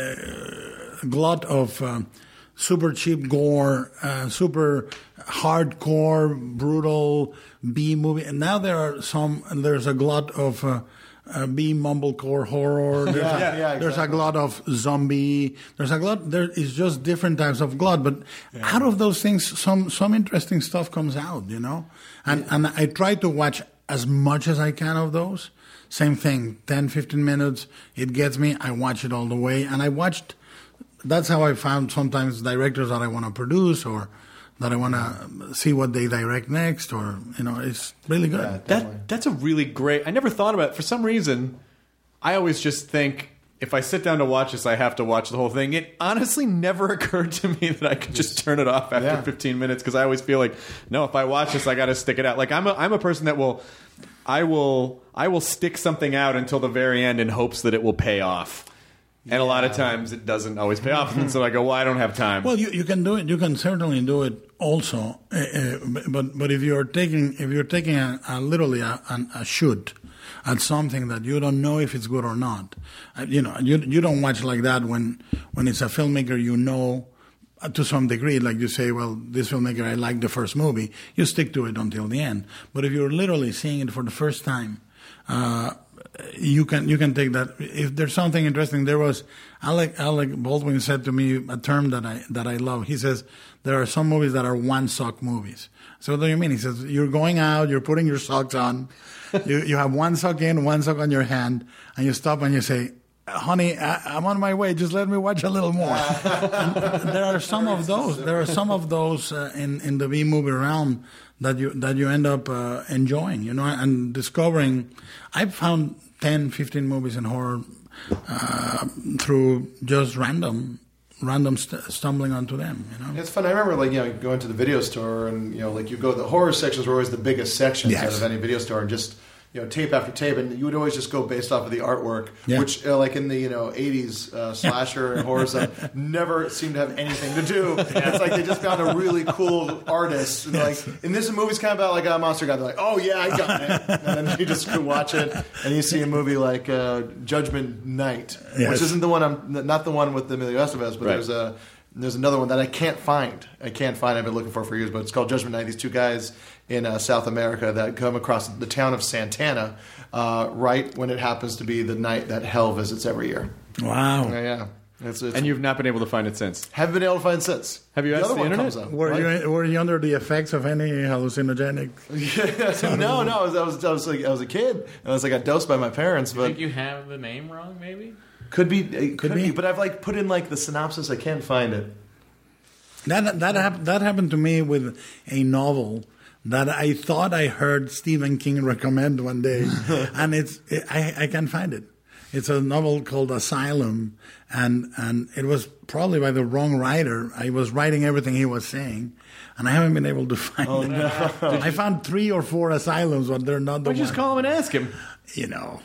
uh, glut of uh, super cheap gore, uh, super hardcore, brutal B movie, and now there are some. There's a glut of uh, uh, B mumblecore horror. There's, yeah, a, yeah, exactly. there's a glut of zombie. There's a glut. There is just different types of glut, but yeah. out of those things, some some interesting stuff comes out. You know, and yeah. and I try to watch as much as I can of those. Same thing, ten, fifteen minutes, it gets me, I watch it all the way. And I watched, that's how I found sometimes directors that I want to produce or that I want to see what they direct next, or, you know, it's really good. Yeah, that That's a really great, I never thought about it. For some reason, I always just think, if I sit down to watch this, I have to watch the whole thing. It honestly never occurred to me that I could just turn it off after yeah. fifteen minutes, because I always feel like, no, if I watch this, I got to stick it out. Like, I'm a, I'm a person that will... I will I will stick something out until the very end in hopes that it will pay off. And yeah. a lot of times it doesn't always pay off. And so I go, well, I don't have time. Well, you, you can do it. You can certainly do it also. Uh, uh, but but if you're taking if you're taking a, a literally a, a shoot at something that you don't know if it's good or not, uh, you know, you you don't watch like that when when it's a filmmaker you know. To some degree, like you say, well, this filmmaker, I like the first movie. You stick to it until the end. But if you're literally seeing it for the first time, uh, you can you can take that. If there's something interesting, there was Alec Alec Baldwin said to me a term that I that I love. He says there are some movies that are one sock movies. So what do you mean? He says you're going out, you're putting your socks on, you you have one sock in, one sock on your hand, and you stop and you say, honey, I, I'm on my way. Just let me watch a little more. There are some of those. There are some of those uh, in in the B movie realm that you that you end up uh, enjoying, you know, and discovering. I've found ten, fifteen movies in horror uh, through just random. random st- stumbling onto them, you know. It's fun. I remember, like, you know, going to the video store, and you know, like you go. The horror sections were always the biggest sections yes. out of any video store, and just you know, tape after tape, and you would always just go based off of the artwork, Yeah. which, uh, like in the you know eighties uh, slasher and horror stuff, never seemed to have anything to do. It's like they just found a really cool artist, and like, and this movie's kind of about like a monster guy. They're like, oh yeah, I got it, and then you just go watch it, and you see a movie like uh, Judgment Night, Yes. which isn't the one I'm not the one with Emilio Estevez, but Right. there's a. There's another one that I can't find. I can't find. I've been looking for for years, but it's called Judgment Night. These two guys in uh, South America that come across the town of Santana uh, right when it happens to be the night that hell visits every year. Wow. Yeah, yeah. It's, it's, And you've not been able to find it since. haven't been able to find it since. Have you the asked other the one internet? comes up, Were right? you were you under the effects of any hallucinogenic? no, no. I was, I was, I was like, I was a kid. I was like, got dosed by my parents, I but think you have the name wrong, maybe? could be, it could, Could be. be. But I've like put in like the synopsis. I can't find it. That that hap- that happened to me with a novel that I thought I heard Stephen King recommend one day, and it's it, I I can't find it. It's a novel called Asylum, and and it was probably by the wrong writer. I was writing everything he was saying, and I haven't been able to find Oh, it. no. I found three or four asylums, but they're not the Why don't you just one. call him and ask him? You know,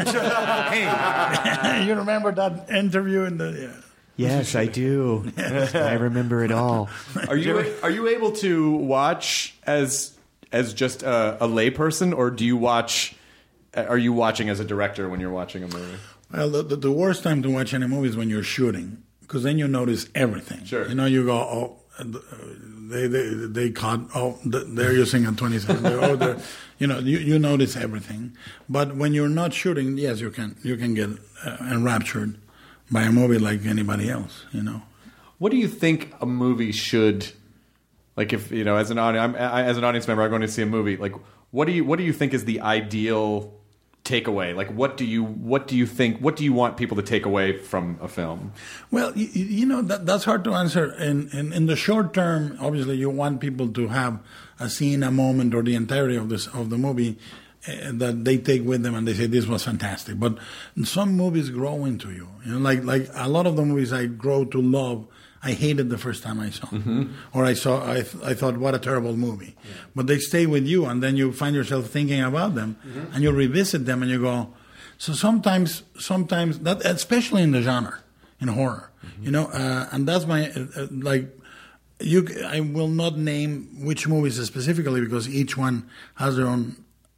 hey, you remember that interview in the? Yeah. Yes, I do. I remember it all. Are you are you able to watch as as just a, a layperson, or do you watch? Are you watching as a director when you're watching a movie? Well, the, the, the worst time to watch any movie is when you're shooting, because then you notice everything. Sure. You know, you go, oh, uh, they they they caught, oh, th- they're using a twenty-seven. Oh, they're, you know, you, you notice everything. But when you're not shooting, yes, you can you can get uh, enraptured by a movie like anybody else. You know. What do you think a movie should, like, if you know, as an audience, I'm, I, as an audience member, I'm going to see a movie. Like, what do you what do you think is the ideal takeaway? Like, what do you what do you think? What do you want people to take away from a film? Well, you, you know that that's hard to answer. In, in in the short term, obviously, you want people to have a scene, a moment, or the entirety of this of the movie uh, that they take with them, and they say this was fantastic. But some movies grow into you. You know, like like a lot of the movies I grow to love, I hated the first time I saw, Mm-hmm. or I saw I th- I thought what a terrible movie. Yeah. But they stay with you, and then you find yourself thinking about them, mm-hmm. and you revisit them, and you go. So sometimes, sometimes that, especially in the genre, in horror, mm-hmm. you know, uh, and that's my uh, uh, like. You, I will not name which movies specifically because each one has their own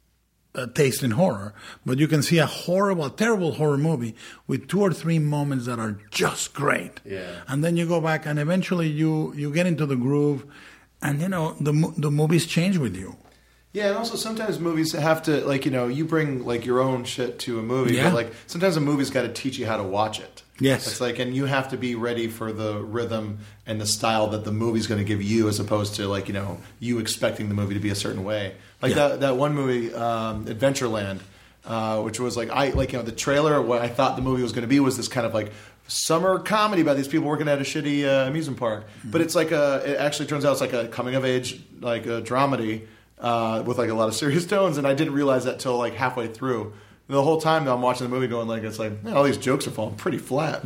uh, taste in horror. But you can see a horrible, terrible horror movie with two or three moments that are just great. Yeah. And then you go back, and eventually you, you get into the groove, and you know the the movies change with you. Yeah, and also sometimes movies have to, like, you know, you bring, like, your own shit to a movie, Yeah. but, like, sometimes a movie's got to teach you how to watch it. Yes. It's like, and you have to be ready for the rhythm and the style that the movie's going to give you as opposed to, like, you know, you expecting the movie to be a certain way. Like Yeah. that that one movie, um, Adventureland, uh, which was, like, I like, you know, the trailer, what I thought the movie was going to be was this kind of, like, summer comedy about these people working at a shitty uh, amusement park. Mm-hmm. But it's like a, it actually turns out it's like a coming-of-age, like, a dramedy. Uh, with like a lot of serious tones, and I didn't realize that till like halfway through. The whole time though, I'm watching the movie, going like, it's like man, all these jokes are falling pretty flat.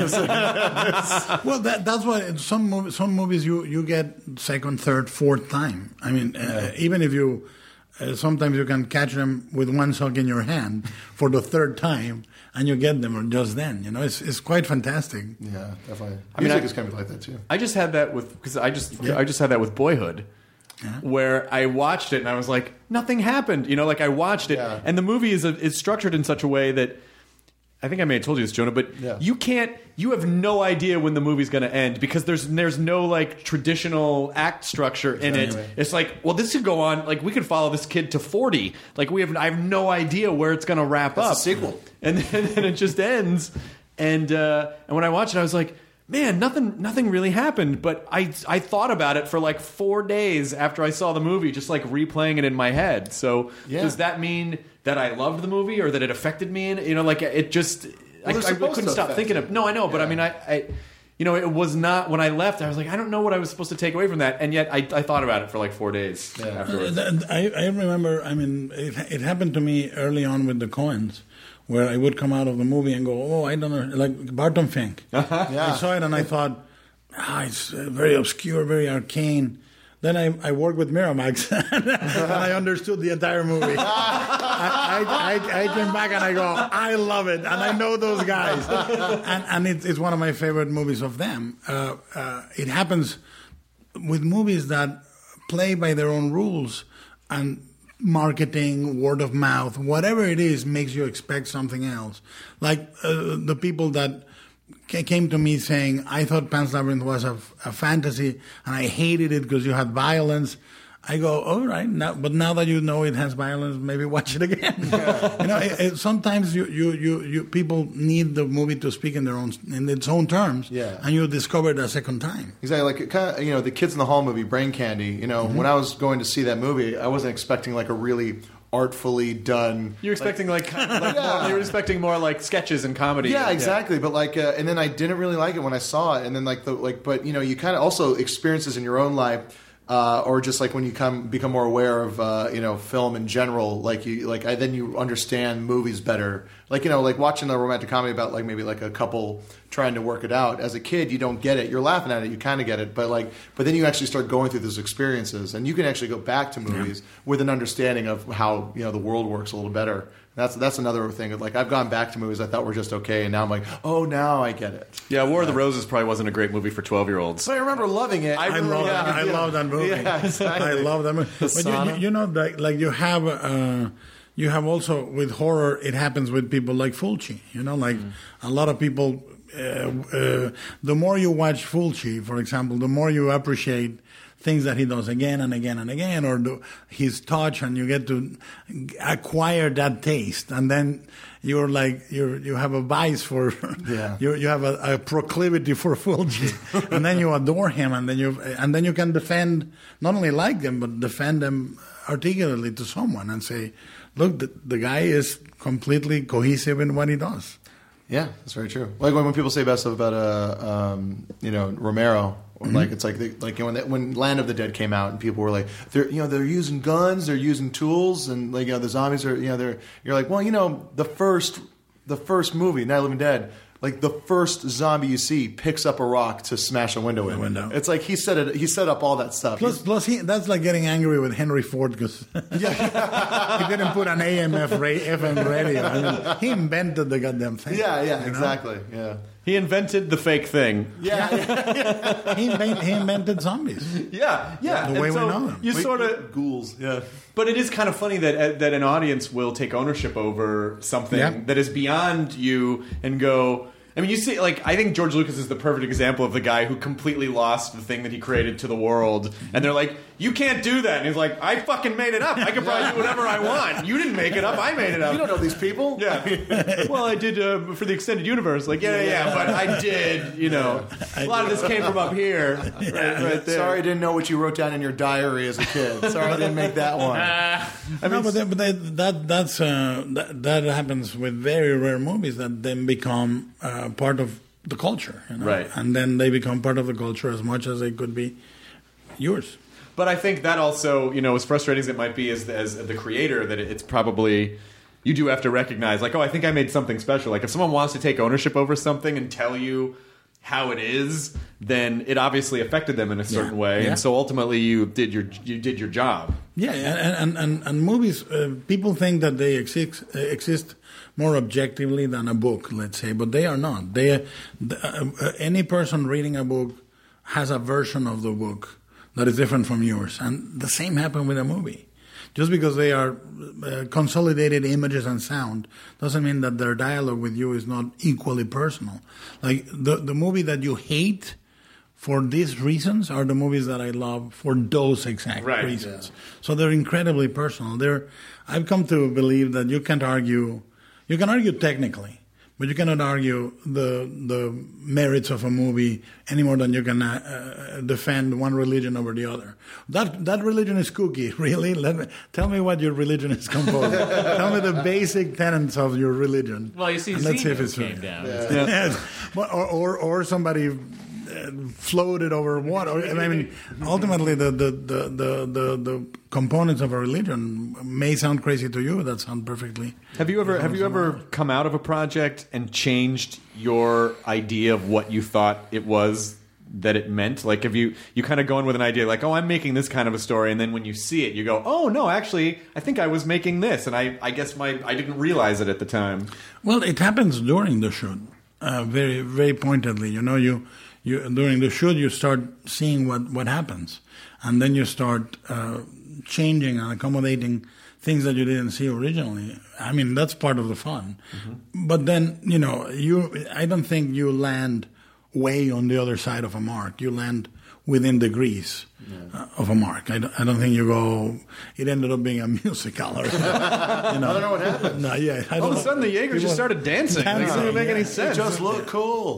Yeah. Well, that, that's why in some movies, some movies you, you get second, third, fourth time. I mean, uh, even if you uh, sometimes you can catch them with one sock in your hand for the third time, and you get them just then. You know, it's it's quite fantastic. Yeah, definitely. I mean, Music I- is kind of like that too. I just had that with because I just Yeah. I just had that with Boyhood. Yeah. Where I watched it and I was like, nothing happened. You know, like I watched it, Yeah. and the movie is a, is structured in such a way that I think I may have told you this, Jonah, but Yeah. you can't, you have no idea when the movie's going to end because there's there's no like traditional act structure in it. Exactly. It's like, well, this could go on. Like we could follow this kid to forty. Like we have, I have no idea where it's going to wrap That's up. a sequel. And then, and it just ends. And uh, and when I watched it, I was like, man, nothing nothing really happened. But I I thought about it for like four days after I saw the movie, just like replaying it in my head. So Yeah. does that mean that I loved the movie or that it affected me? And you know, like it just I, they're I supposed couldn't to stop affect thinking you. of. No, I know, but I Yeah. mean, I. I you know, it was not when I left. I was like, I don't know what I was supposed to take away from that, and yet I, I thought about it for like four days Yeah. afterwards. Uh, I, I remember, I mean, it, it happened to me early on with the Coens, where I would come out of the movie and go, oh, I don't know, like Barton Fink. Yeah. I saw it and I thought, ah, it's uh, very obscure, very arcane. then I, I worked with Miramax, and I understood the entire movie. I, I, I, I came back and I go, I love it, and I know those guys, and, and it, it's one of my favorite movies of them. Uh, uh, it happens with movies that play by their own rules, and marketing, word of mouth, whatever it is, makes you expect something else. Like uh, the people that came to me saying, I thought Pan's Labyrinth was a, a fantasy and I hated it because you had violence. I go, all right, now, but now that you know it has violence, maybe watch it again. you know, it, it, sometimes you, you, you, you people need the movie to speak in their own in its own terms, yeah. and you discover it a second time. Exactly, like kind of, you know, the Kids in the Hall movie, Brain Candy. You know, mm-hmm. when I was going to see that movie, I wasn't expecting like a really artfully done. You're expecting like, like, like yeah. more, you're expecting more like sketches and comedy. Yeah, exactly. Yeah. But like, uh, and then I didn't really like it when I saw it, and then like the like, but you know, you kind of also experiences in your own life. Uh, or just like when you come become more aware of uh, you know film in general, like you like I, then you understand movies better. Like you know, like watching a romantic comedy about like maybe like a couple trying to work it out. As a kid, you don't get it. You're laughing at it. You kind of get it, but like but then you actually start going through those experiences, and you can actually go back to movies yeah. with an understanding of how you know the world works a little better. That's that's another thing. Like I've gone back to movies I thought were just okay, and now I'm like, oh, now I get it. Yeah, War of the Roses probably wasn't a great movie for twelve-year-olds. But I remember loving it. I, I love yeah, I yeah. love that movie. Yeah, exactly. I love that movie. But you, you, you know, like, like you have uh, you have also with horror, it happens with people like Fulci. You know, like mm. a lot of people. Uh, uh, the more you watch Fulci, for example, the more you appreciate things that he does again and again and again, or the, his touch, and you get to acquire that taste, and then you're like you you have a vice for, yeah. you you have a, a proclivity for Fulci, and then you adore him, and then you and then you can defend not only like them but defend them articulately to someone and say, look, the, the guy is completely cohesive in what he does. Yeah, that's very true. Like when, when people say bad stuff about uh, um, you know Romero. Mm-hmm. Like it's like they, like when they, when Land of the Dead came out and people were like they're you know they're using guns, they're using tools, and like you know the zombies are you know they're you're like well you know the first the first movie Night of the Living Dead, like the first zombie you see picks up a rock to smash a window in. Window. It's like he set it he set up all that stuff. Plus, plus he, that's like getting angry with Henry Ford because he didn't put an A M F ra- F M radio. I mean, he invented the goddamn thing. Yeah, yeah, you know? exactly. Yeah. He invented the fake thing. Yeah, yeah. he, made, he invented zombies. Yeah, yeah. The way and so we know them. You we, sort of ghouls. Yeah. But it is kind of funny that that an audience will take ownership over something yeah. that is beyond you and go. I mean, you see, like, I think George Lucas is the perfect example of the guy who completely lost the thing that he created to the world. And they're like, you can't do that. And he's like, I fucking made it up. I can probably do whatever I want. You didn't make it up. I made it up. You don't know these people. Yeah. Well, I did uh, for the extended universe. Like, yeah, yeah, yeah, but I did, you know. A lot of this came from up here. Right, right there. Sorry I didn't know what you wrote down in your diary as a kid. Sorry I didn't make that one. I mean, no, but, they, but they, that, that's, uh, that, that happens with very rare movies that then become... Uh, part of the culture, you know? Right? And then they become part of the culture as much as they could be yours. But I think that also, you know, as frustrating as it might be as, as the creator, that it's probably you do have to recognize, like, oh, I think I made something special. Like, if someone wants to take ownership over something and tell you how it is, then it obviously affected them in a certain yeah. way, yeah. and so ultimately you did your you did your job. Yeah, and and and, and movies, uh, people think that they exist uh, exist more objectively than a book, let's say, but they are not. They, uh, uh, any person reading a book has a version of the book that is different from yours, and the same happened with a movie. Just because they are uh, consolidated images and sound doesn't mean that their dialogue with you is not equally personal. Like the the movie that you hate for these reasons are the movies that I love for those exact right, reasons. Yeah. So they're incredibly personal. They're I've come to believe that you can't argue. You can argue technically, but you cannot argue the the merits of a movie any more than you can uh, defend one religion over the other. That that religion is kooky, really. Let me tell me what your religion is composed of. Tell me the basic tenets of your religion. Well, you see, and let's see if Xenu it's came true. down. Yeah. Yeah. or, or or somebody floated over water. I mean, ultimately, the the, the, the, the the components of a religion may sound crazy to you. That sound perfectly. Have you ever have you ever come out of a project and changed your idea of what you thought it was that it meant? Like, if you you kind of go in with an idea, like, oh, I'm making this kind of a story, and then when you see it, you go, oh no, actually, I think I was making this, and I I guess my I didn't realize it at the time. Well, it happens during the shoot, uh, very very pointedly. You know, you you during the shoot you start seeing what what happens, and then you start uh, changing and accommodating things that you didn't see originally. I mean, that's part of the fun. Mm-hmm. But then, you know, you I don't think you land way on the other side of a mark. You land within degrees yeah. uh, of a mark. I don't, I don't think you go, it ended up being a musical or something. You know? I don't know what happened. No, yeah, I All don't of a sudden, the Jaegers just started dancing. dancing. It didn't make Yeah. any sense. It just looked cool.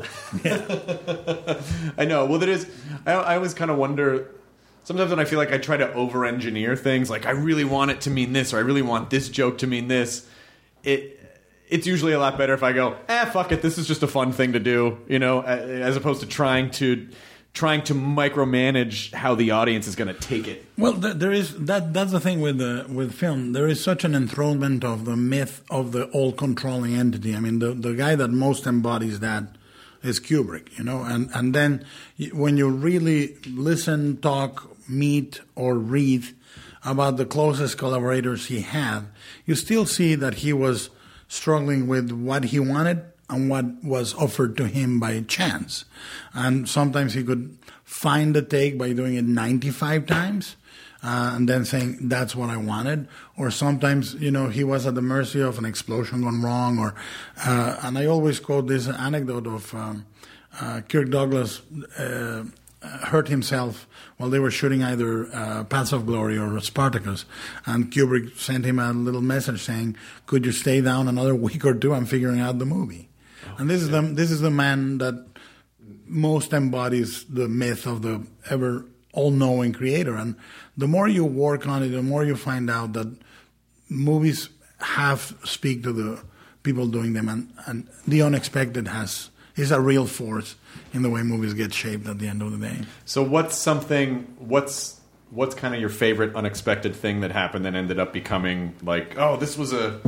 I know. Well, there is. I, I always kind of wonder. Sometimes when I feel like I try to over-engineer things, like I really want it to mean this, or I really want this joke to mean this, it it's usually a lot better if I go, ah, fuck it, this is just a fun thing to do, you know, as opposed to trying to trying to micromanage how the audience is going to take it. Well, there is that. That's the thing with the with film. There is such an enthronement of the myth of the all-controlling entity. I mean, the the guy that most embodies that is Kubrick, you know, and and then when you really listen, talk, meet, or read about the closest collaborators he had, you still see that he was struggling with what he wanted and what was offered to him by chance. And sometimes he could find the take by doing it ninety-five times uh, and then saying, that's what I wanted. Or sometimes, you know, he was at the mercy of an explosion gone wrong. Or uh, and I always quote this anecdote of um, uh, Kirk Douglas uh, hurt himself while they were shooting either uh, Paths of Glory or Spartacus, and Kubrick sent him a little message saying, "Could you stay down another week or two? I'm figuring out the movie." Oh, and this yeah. is the this is the man that most embodies the myth of the ever all-knowing creator. And the more you work on it, the more you find out that movies have speak to the people doing them, and, and the unexpected has is a real force in the way movies get shaped at the end of the day. So what's something, what's what's kind of your favorite unexpected thing that happened that ended up becoming like, oh, this was a...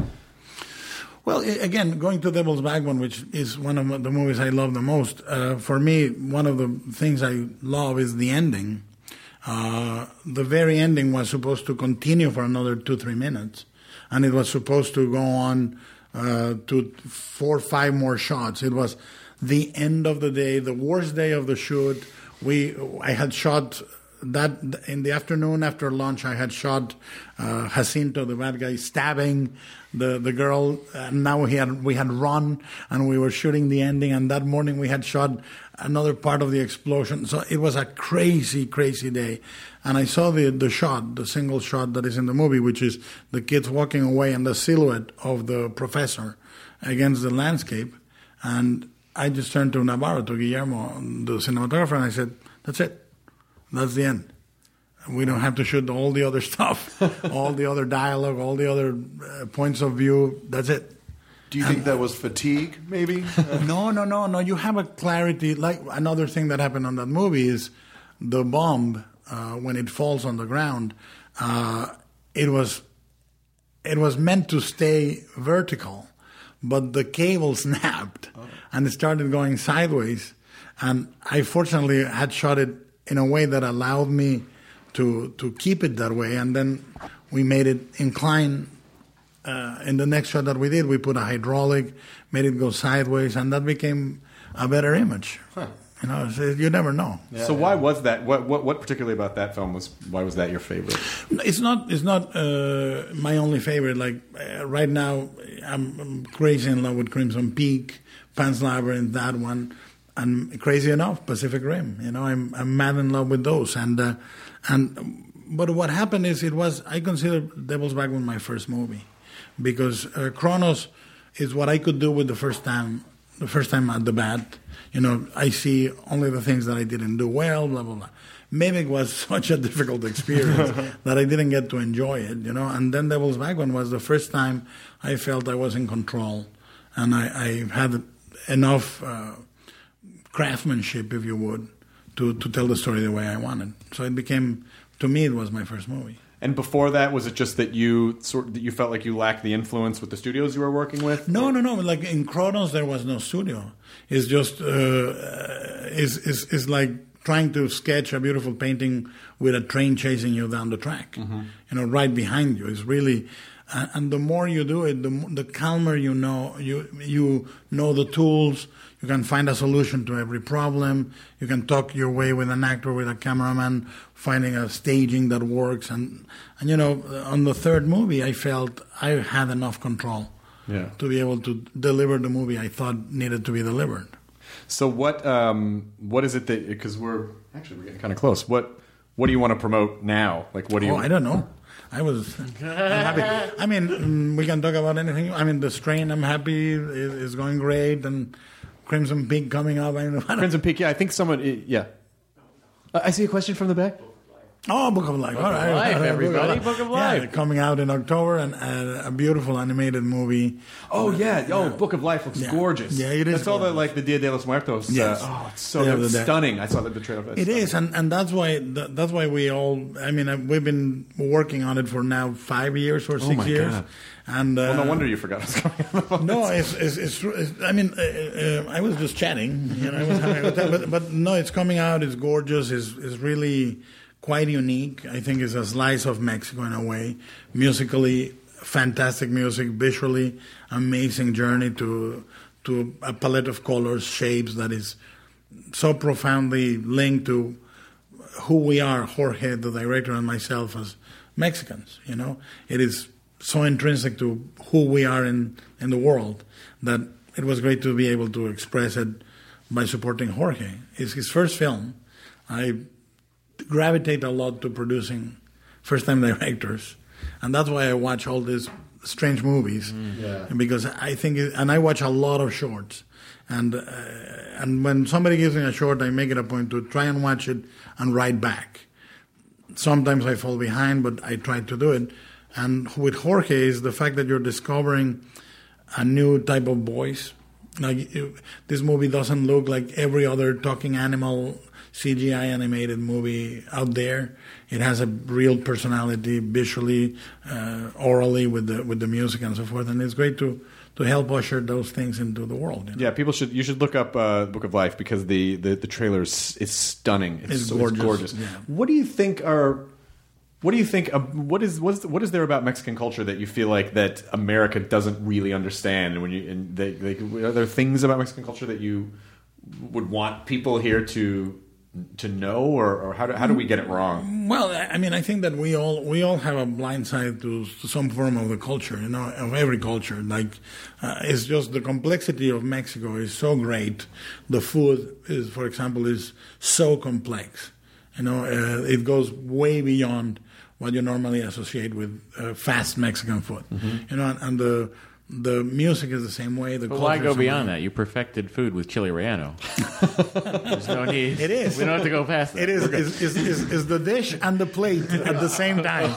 Well, again, going to Devil's Backbone, which is one of the movies I love the most, uh, for me, one of the things I love is the ending. Uh, the very ending was supposed to continue for another two, three minutes, and it was supposed to go on uh, to four or five more shots. It was the end of the day, the worst day of the shoot. We, I had shot that in the afternoon after lunch. I had shot uh, Jacinto, the bad guy, stabbing the the girl. And now we had we had run, and we were shooting the ending. And that morning we had shot another part of the explosion. So it was a crazy, crazy day. And I saw the the shot, the single shot that is in the movie, which is the kids walking away and the silhouette of the professor against the landscape. And I just turned to Navarro, to Guillermo, the cinematographer, and I said, "That's it. That's the end. We don't have to shoot all the other stuff, all the other dialogue, all the other uh, points of view. That's it." Do you and, think that was fatigue, maybe? no, no, no, no. You have a clarity. Like another thing that happened on that movie is the bomb, uh, when it falls on the ground, uh, it was it was meant to stay vertical, but the cable snapped oh. and it started going sideways. And I fortunately had shot it in a way that allowed me to to keep it that way. And then we made it incline. Uh, in the next shot that we did, we put a hydraulic, made it go sideways, and that became a better image. Huh. You know, so you never know. Yeah, so yeah. Why was that? What, what what particularly about that film was? Why was that your favorite? It's not. It's not uh, my only favorite. Like uh, right now, I'm, I'm crazy in love with Crimson Peak, Pan's Labyrinth, that one, and crazy enough, Pacific Rim. You know, I'm I'm mad in love with those. And uh, and but what happened is, it was I consider Devil's Backbone my first movie. Because uh, Kronos is what I could do with the first time, the first time at the bat. You know, I see only the things that I didn't do well, blah, blah, blah. Mimic was such a difficult experience that I didn't get to enjoy it, you know. And then Devil's Backbone was the first time I felt I was in control. And I, I had enough uh, craftsmanship, if you would, to, to tell the story the way I wanted. So it became, to me, it was my first movie. And before that, was it just that you sort that you felt like you lacked the influence with the studios you were working with? No, no, no. Like in Kronos, there was no studio. It's just uh, is is is like trying to sketch a beautiful painting with a train chasing you down the track, Mm-hmm. you know, right behind you. It's really, uh, and the more you do it, the, mo- the calmer you know, you you know the tools. You can find a solution to every problem. You can talk your way with an actor, with a cameraman, finding a staging that works. And, and you know, on the third movie, I felt I had enough control Yeah. to be able to deliver the movie I thought needed to be delivered. So what um, what is it that, because we're actually we're getting kind of close. What what do you want to promote now? Like what do you? Oh, I don't know. I was I'm happy. I mean, mm, we can talk about anything. I mean, The Strain, I'm happy, is, is going great, and Crimson Peak coming up. I don't know. Crimson Peak, yeah. I think someone, yeah. Uh, I see a question from the back. Oh, Book of Life. Book All of right. Life, All right, everybody. Book of Life. Yeah, coming out in October, and uh, a beautiful animated movie. Oh yeah. Oh, Book of Life looks Yeah. gorgeous. Yeah, it is That's all the gorgeous. like the Dia de los Muertos. Yes. Uh, oh, it's so Yeah, it's the- stunning. I saw the, the trailer. for that. It is, and, and that's why th- that's why we all. I mean, uh, we've been working on it for now five years or six my years, God. and uh, Well, no wonder you forgot it was coming. No, it's, it's, it's, it's I mean, uh, uh, I was just chatting, you know, I was having a good time, but, but no, it's coming out, it's gorgeous, it's, it's really quite unique. I think it's a slice of Mexico in a way. Musically, fantastic music, visually, amazing journey to, to a palette of colors, shapes that is so profoundly linked to who we are, Jorge, the director, and myself as Mexicans, you know. It is so intrinsic to who we are in, in the world that it was great to be able to express it by supporting Jorge. It's his first film. I gravitate a lot to producing first-time directors, and that's why I watch all these strange movies, Yeah. because I think, it, and I watch a lot of shorts, and uh, and when somebody gives me a short, I make it a point to try and watch it and write back. Sometimes I fall behind, but I try to do it. And with Jorge is the fact that you're discovering a new type of voice. Like it, this movie doesn't look like every other talking animal C G I animated movie out there. It has a real personality, visually, uh, orally, with the with the music and so forth. And it's great to to help usher those things into the world. You know? Yeah, people should you should look up uh, Book of Life because the the, the trailer is, is stunning. It's, It's so- gorgeous, It's gorgeous. yeah. What do you think are what do you think uh, what is what is what is there about Mexican culture that you feel like that America doesn't really understand? And when you and they, they, are there things about Mexican culture that you would want people here to to know, or, or how do how do we get it wrong? Well, I mean, I think that we all we all have a blind side to, to some form of the culture, you know, of every culture. Like, uh, it's just the complexity of Mexico is so great. The food is, for example, is so complex. You know, uh, it goes way beyond what you normally associate with uh, fast Mexican food. You know, and, and the the music is the same way. The But why culture go is the beyond same way. that? You perfected food with chili relleno. There's no need. It is. We don't have to go past that. It is is, is, is is the dish and the plate at the same time.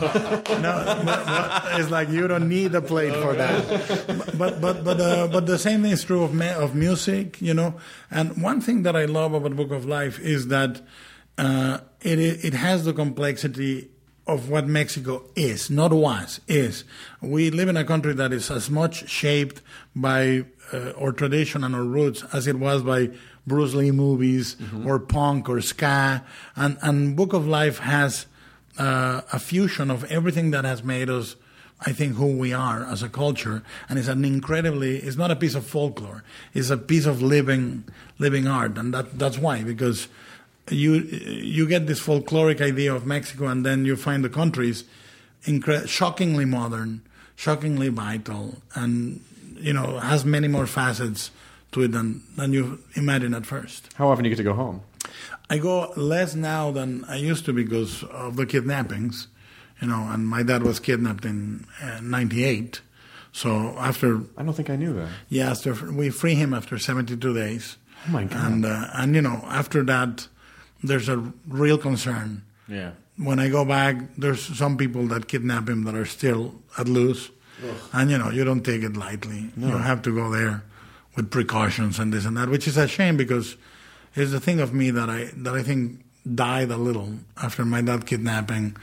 No, but, but it's like you don't need a plate for that. But but but uh, but the same thing is true of ma- of music, you know. And one thing that I love about Book of Life is that uh, it it has the complexity of what Mexico is, not was, is. We live in a country that is as much shaped by uh, our tradition and our roots as it was by Bruce Lee movies Mm-hmm. or punk or ska. And, and Book of Life has uh, a fusion of everything that has made us, I think, who we are as a culture. And it's an incredibly, it's not a piece of folklore. It's a piece of living living art. And that that's why, because you you get this folkloric idea of Mexico, and then you find the countries incre- shockingly modern, shockingly vital, and you know has many more facets to it than than you imagine at first. How often do you get to go home? I go less now than I used to because of the kidnappings, you know. And my dad was kidnapped in uh, ninety-eight, so after I don't think I knew that. yeah, after we free him after seventy-two days. Oh my God! And uh, and you know after that, there's a real concern. Yeah. When I go back, there's some people that kidnap him that are still at loose. Ugh. And, you know, you don't take it lightly. No. You have to go there with precautions and this and that, which is a shame because it's the thing of me that I that I think died a little after my dad kidnapping.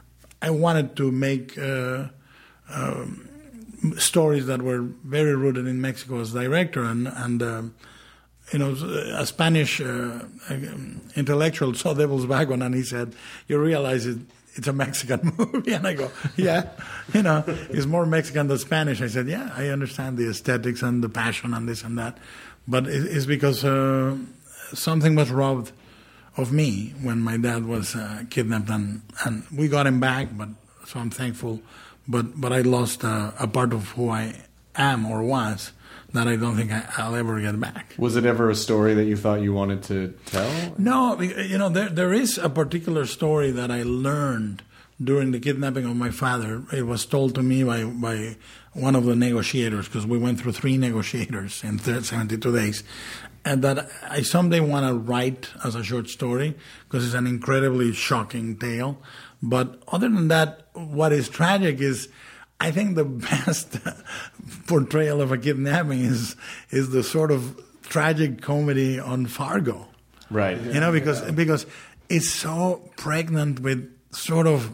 I wanted to make uh, uh, stories that were very rooted in Mexico as director, and, and uh, you know, a Spanish uh, intellectual saw Devil's Backbone, and he said, "You realize it, it's a Mexican movie?" And I go, "Yeah, you know, it's more Mexican than Spanish." I said, "Yeah, I understand the aesthetics and the passion and this and that, but it's because uh, something was robbed of me when my dad was uh, kidnapped, and, and we got him back. But so I'm thankful, but but I lost uh, a part of who I am or was." That I don't think I, I'll ever get back. Was it ever a story that you thought you wanted to tell? No, you know, there there is a particular story that I learned during the kidnapping of my father. It was told to me by, by one of the negotiators, because we went through three negotiators in seventy-two days, and that I someday want to write as a short story, because it's an incredibly shocking tale. But other than that, what is tragic is, I think the best portrayal of a kidnapping is is the sort of tragic comedy on Fargo. Right. You know, because because it's so pregnant with sort of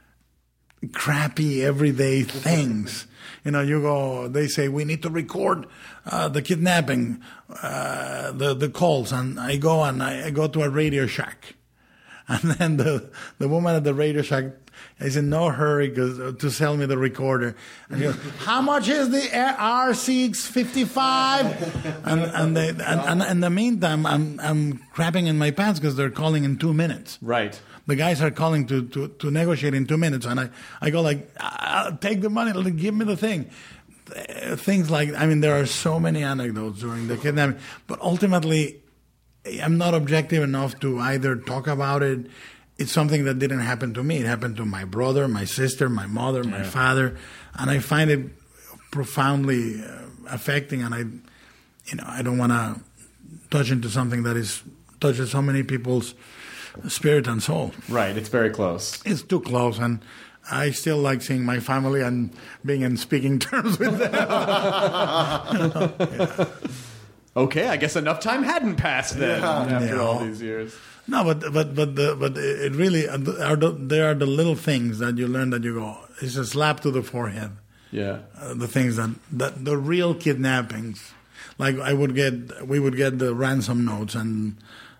crappy everyday things. You know, you go, they say, we need to record uh, the kidnapping, uh, the, the calls. And I go and I, I go to a Radio Shack. And then the, the woman at the Radio Shack is in no hurry to sell me the recorder. And she goes, how much is the R six fifty-five? And, and, they, and, and in the meantime, I'm, I'm crapping in my pants because they're calling in two minutes. Right. The guys are calling to, to, to negotiate in two minutes. And I, I go like, I'll take the money, give me the thing. Things like, I mean, there are so many anecdotes during the kidnapping. But ultimately, I'm not objective enough to either talk about it. It's something that didn't happen to me. It happened to my brother, my sister, my mother, my yeah. father. And I find it profoundly uh, affecting. And I, you know, I don't want to touch into something that is touches so many people's spirit and soul. Right. It's very close. It's too close. And I still like seeing my family and being in speaking terms with them. yeah. Okay, I guess enough time hadn't passed then yeah. after yeah. all these years. No, but but but the, but it really are the, there are the little things that you learn that you go, it's a slap to the forehead. Yeah, uh, the things that, that the real kidnappings, like I would get, we would get the ransom notes, and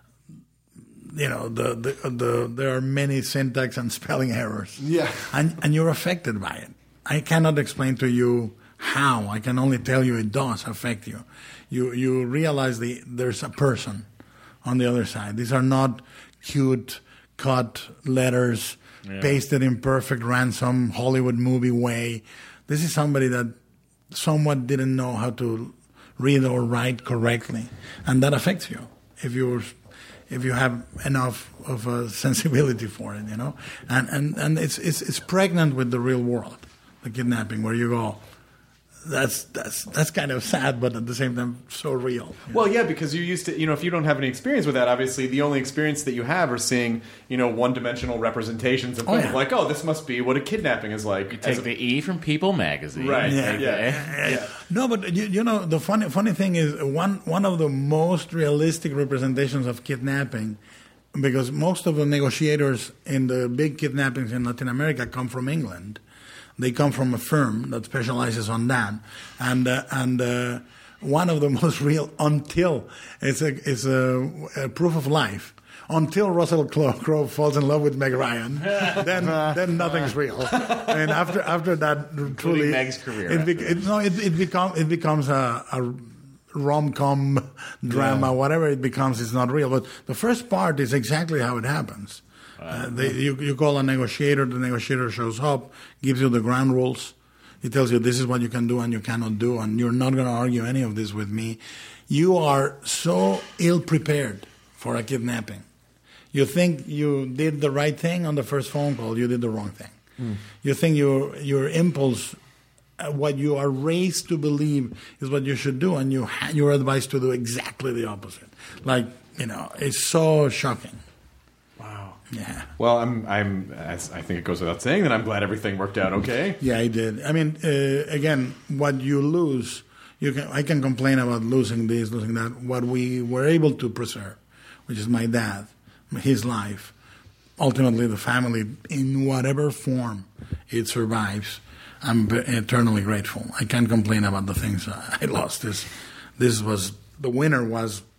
you know the the, the there are many syntax and spelling errors. Yeah, and and you're affected by it. I cannot explain to you how. I can only tell you it does affect you. You you realize the there's a person on the other side. These are not cute cut letters yeah. pasted in perfect ransom Hollywood movie way. This is somebody that somewhat didn't know how to read or write correctly, and that affects you if you if you have enough of a sensibility for it, you know. And and and it's it's it's pregnant with the real world, the kidnapping, where you go, That's that's that's kind of sad, but at the same time, so real. Well, yeah, because you used to, you know, if you don't have any experience with that, obviously, the only experience that you have are seeing, you know, one-dimensional representations of oh, yeah. like, oh, this must be what a kidnapping is like. You take a, the E from People magazine, right? Yeah, yeah. yeah. yeah. yeah. No, but you, you know, the funny funny thing is one one of the most realistic representations of kidnapping, because most of the negotiators in the big kidnappings in Latin America come from England. They come from a firm that specializes on that, and uh, and uh, one of the most real until it's a it's a, a proof of life. Until Russell Crowe falls in love with Meg Ryan, then then nothing's real. And after after that, truly, Meg's career. It, be, it, no, it it becomes it becomes a, a rom-com drama, yeah. whatever it becomes. It's not real. But the first part is exactly how it happens. Uh, they, you, you call a negotiator, the negotiator shows up, gives you the ground rules. He tells you this is what you can do and you cannot do, and you're not going to argue any of this with me. You are so ill-prepared for a kidnapping. You think you did the right thing on the first phone call, you did the wrong thing. Mm. You think your your impulse, uh, what you are raised to believe is what you should do, and you ha- you're advised to do exactly the opposite. Like, you know, it's so shocking. Yeah. Well, I'm. I'm. As I think it goes without saying that I'm glad everything worked out okay. Yeah, I did. I mean, uh, again, what you lose, you can. I can complain about losing this, losing that. What we were able to preserve, which is my dad, his life, ultimately the family, in whatever form it survives. I'm eternally grateful. I can't complain about the things I lost. This, this was the winner was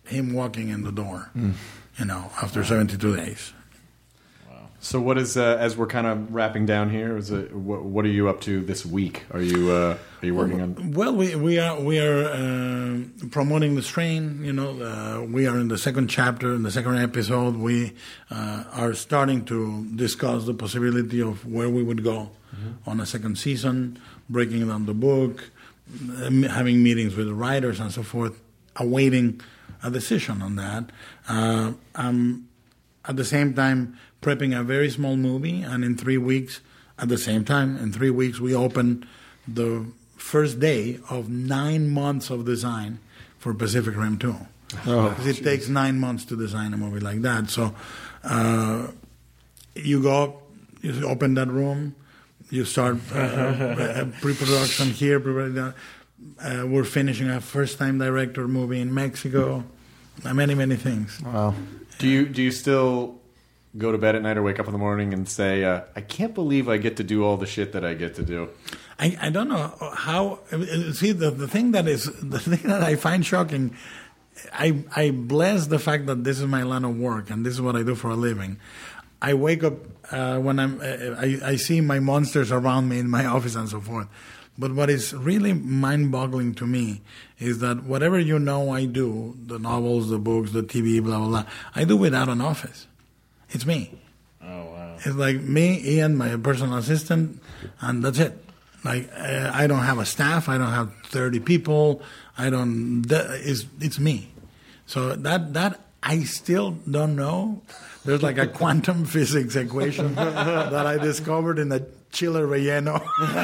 him walking in the door, mm. you know, after seventy-two days. So what is uh, as we're kind of wrapping down here? Is it, what, what are you up to this week? Are you uh, are you working on? Well, we we are we are uh, promoting The Strain. You know, uh, we are in the second chapter, in the second episode. We uh, are starting to discuss the possibility of where we would go mm-hmm. on a second season, breaking down the book, having meetings with the writers and so forth, awaiting a decision on that. Uh, um, at the same time, prepping a very small movie, and in three weeks, at the same time, in three weeks, we open the first day of nine months of design for Pacific Rim two. Oh, because it geez. takes nine months to design a movie like that. So uh, you go, you open that room, you start uh, pre-production here, pre-production. Uh, we're finishing a first-time director movie in Mexico. Many, many things. Wow. Do you do you still go to bed at night or wake up in the morning and say, uh, I can't believe I get to do all the shit that I get to do? I, I don't know how. See, the, the thing that is the thing that I find shocking, I I bless the fact that this is my line of work and this is what I do for a living. I wake up uh, when I'm. Uh, I, I see my monsters around me in my office and so forth. But what is really mind-boggling to me is that whatever you know I do, the novels, the books, the T V, blah, blah, blah, I do without an office. It's me. Oh, wow. It's like me, Ian, my personal assistant, and that's it. Like, uh, I don't have a staff. I don't have thirty people. I don't, it's, it's me. So that, that I still don't know. There's like a quantum physics equation that I discovered in the chile relleno.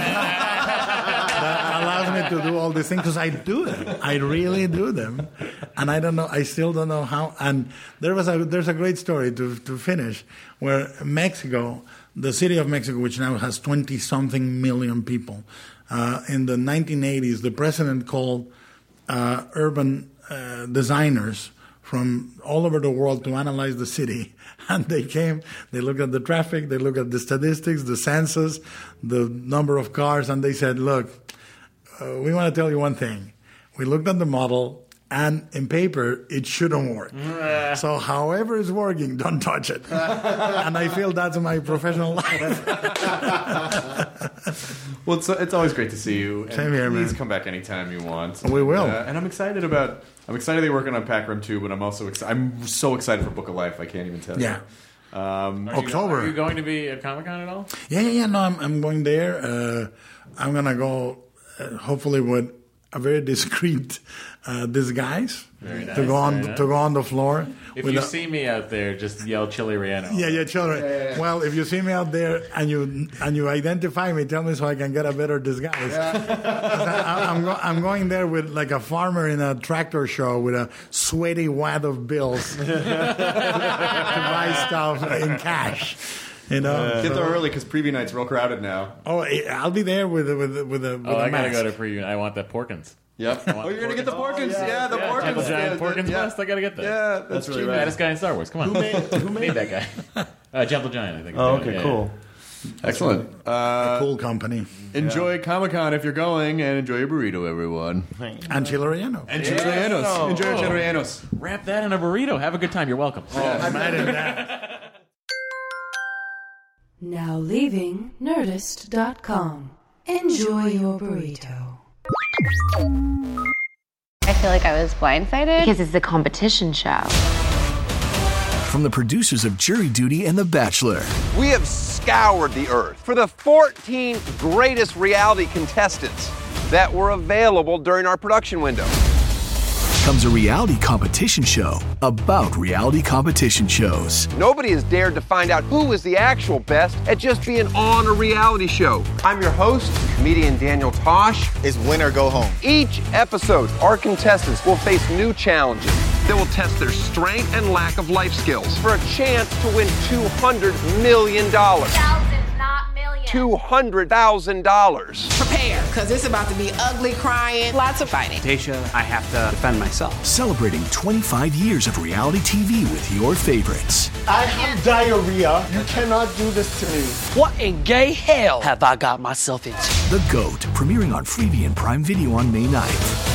That allows me to do all these things because I do them. I really do them, and I don't know. I still don't know how. And there was a there's a great story to to finish where Mexico, the city of Mexico, which now has twenty something million people, uh, in the nineteen eighties, the president called uh, urban uh, designers from all over the world to analyze the city. And they came, they looked at the traffic, they looked at the statistics, the census, the number of cars, and they said, look, uh, we want to tell you one thing. We looked at the model, and in paper, it shouldn't work. So however it's working, don't touch it. And I feel that's my professional life. Well, it's, it's always great to see you. And Same here, please man. come back anytime you want. We will. Uh, and I'm excited about... I'm excited that you're working on Pac Rim two, but I'm also excited. I'm so excited for Book of Life. I can't even tell yeah. you. Um, are October. You, are you going to be at Comic-Con at all? Yeah, yeah, yeah. No, I'm, I'm going there. Uh, I'm going to go, uh, hopefully, with a very discreet uh, disguise very nice, to go on nice. to go on the floor. If you a, see me out there, just yell Chile Relleno. Yeah, yeah, Chile. Yeah, yeah, yeah. Well, if you see me out there and you and you identify me, tell me so I can get a better disguise. Yeah. I, I'm, go, I'm going there with like a farmer in a tractor show with a sweaty wad of bills to, to buy stuff in cash. You know, uh, get there early because preview night's real crowded now. Oh, I'll be there with with with a. With oh, a I gotta mask. go to preview. I want that Porkins. Yep. Oh, you're gonna get the Porkins. Oh, yeah. yeah, the yeah, Porkins. Temple Giant yeah, Porkins yeah. West. I gotta get that. Yeah, that's, that's really right. Baddest guy in Star Wars. Come on. Who made, who made that guy? Uh, Gentle Giant, I think. Oh, okay, yeah, cool. Yeah. Excellent. Uh, a cool company. Enjoy yeah. Comic-Con if you're going, and enjoy your burrito, everyone. And Chile Relleno. And Chile Rellenos. Oh. Enjoy your Chile Rellenos. Wrap that in a burrito. Have a good time. You're welcome. Oh, yeah. I'm mad at that. Now leaving Nerdist dot com. Enjoy your burrito. I feel like I was blindsided because it's the competition show. From the producers of Jury Duty and The Bachelor. We have scoured the earth for the fourteen greatest reality contestants that were available during our production window. Comes a reality competition show about reality competition shows. Nobody has dared to find out who is the actual best at just being on a reality show. I'm your host, comedian Daniel Tosh. It's win or go home. Each episode, our contestants will face new challenges that will test their strength and lack of life skills for a chance to win two hundred million dollars. Thousands, not millions. two hundred thousand dollars. Prepare, because it's about to be ugly, crying, lots of fighting. Tasha, I have to defend myself. Celebrating twenty-five years of reality T V with your favorites. I have diarrhea. You cannot do this to me. What in gay hell have I got myself into? The GOAT, premiering on Freevee and Prime Video on May ninth.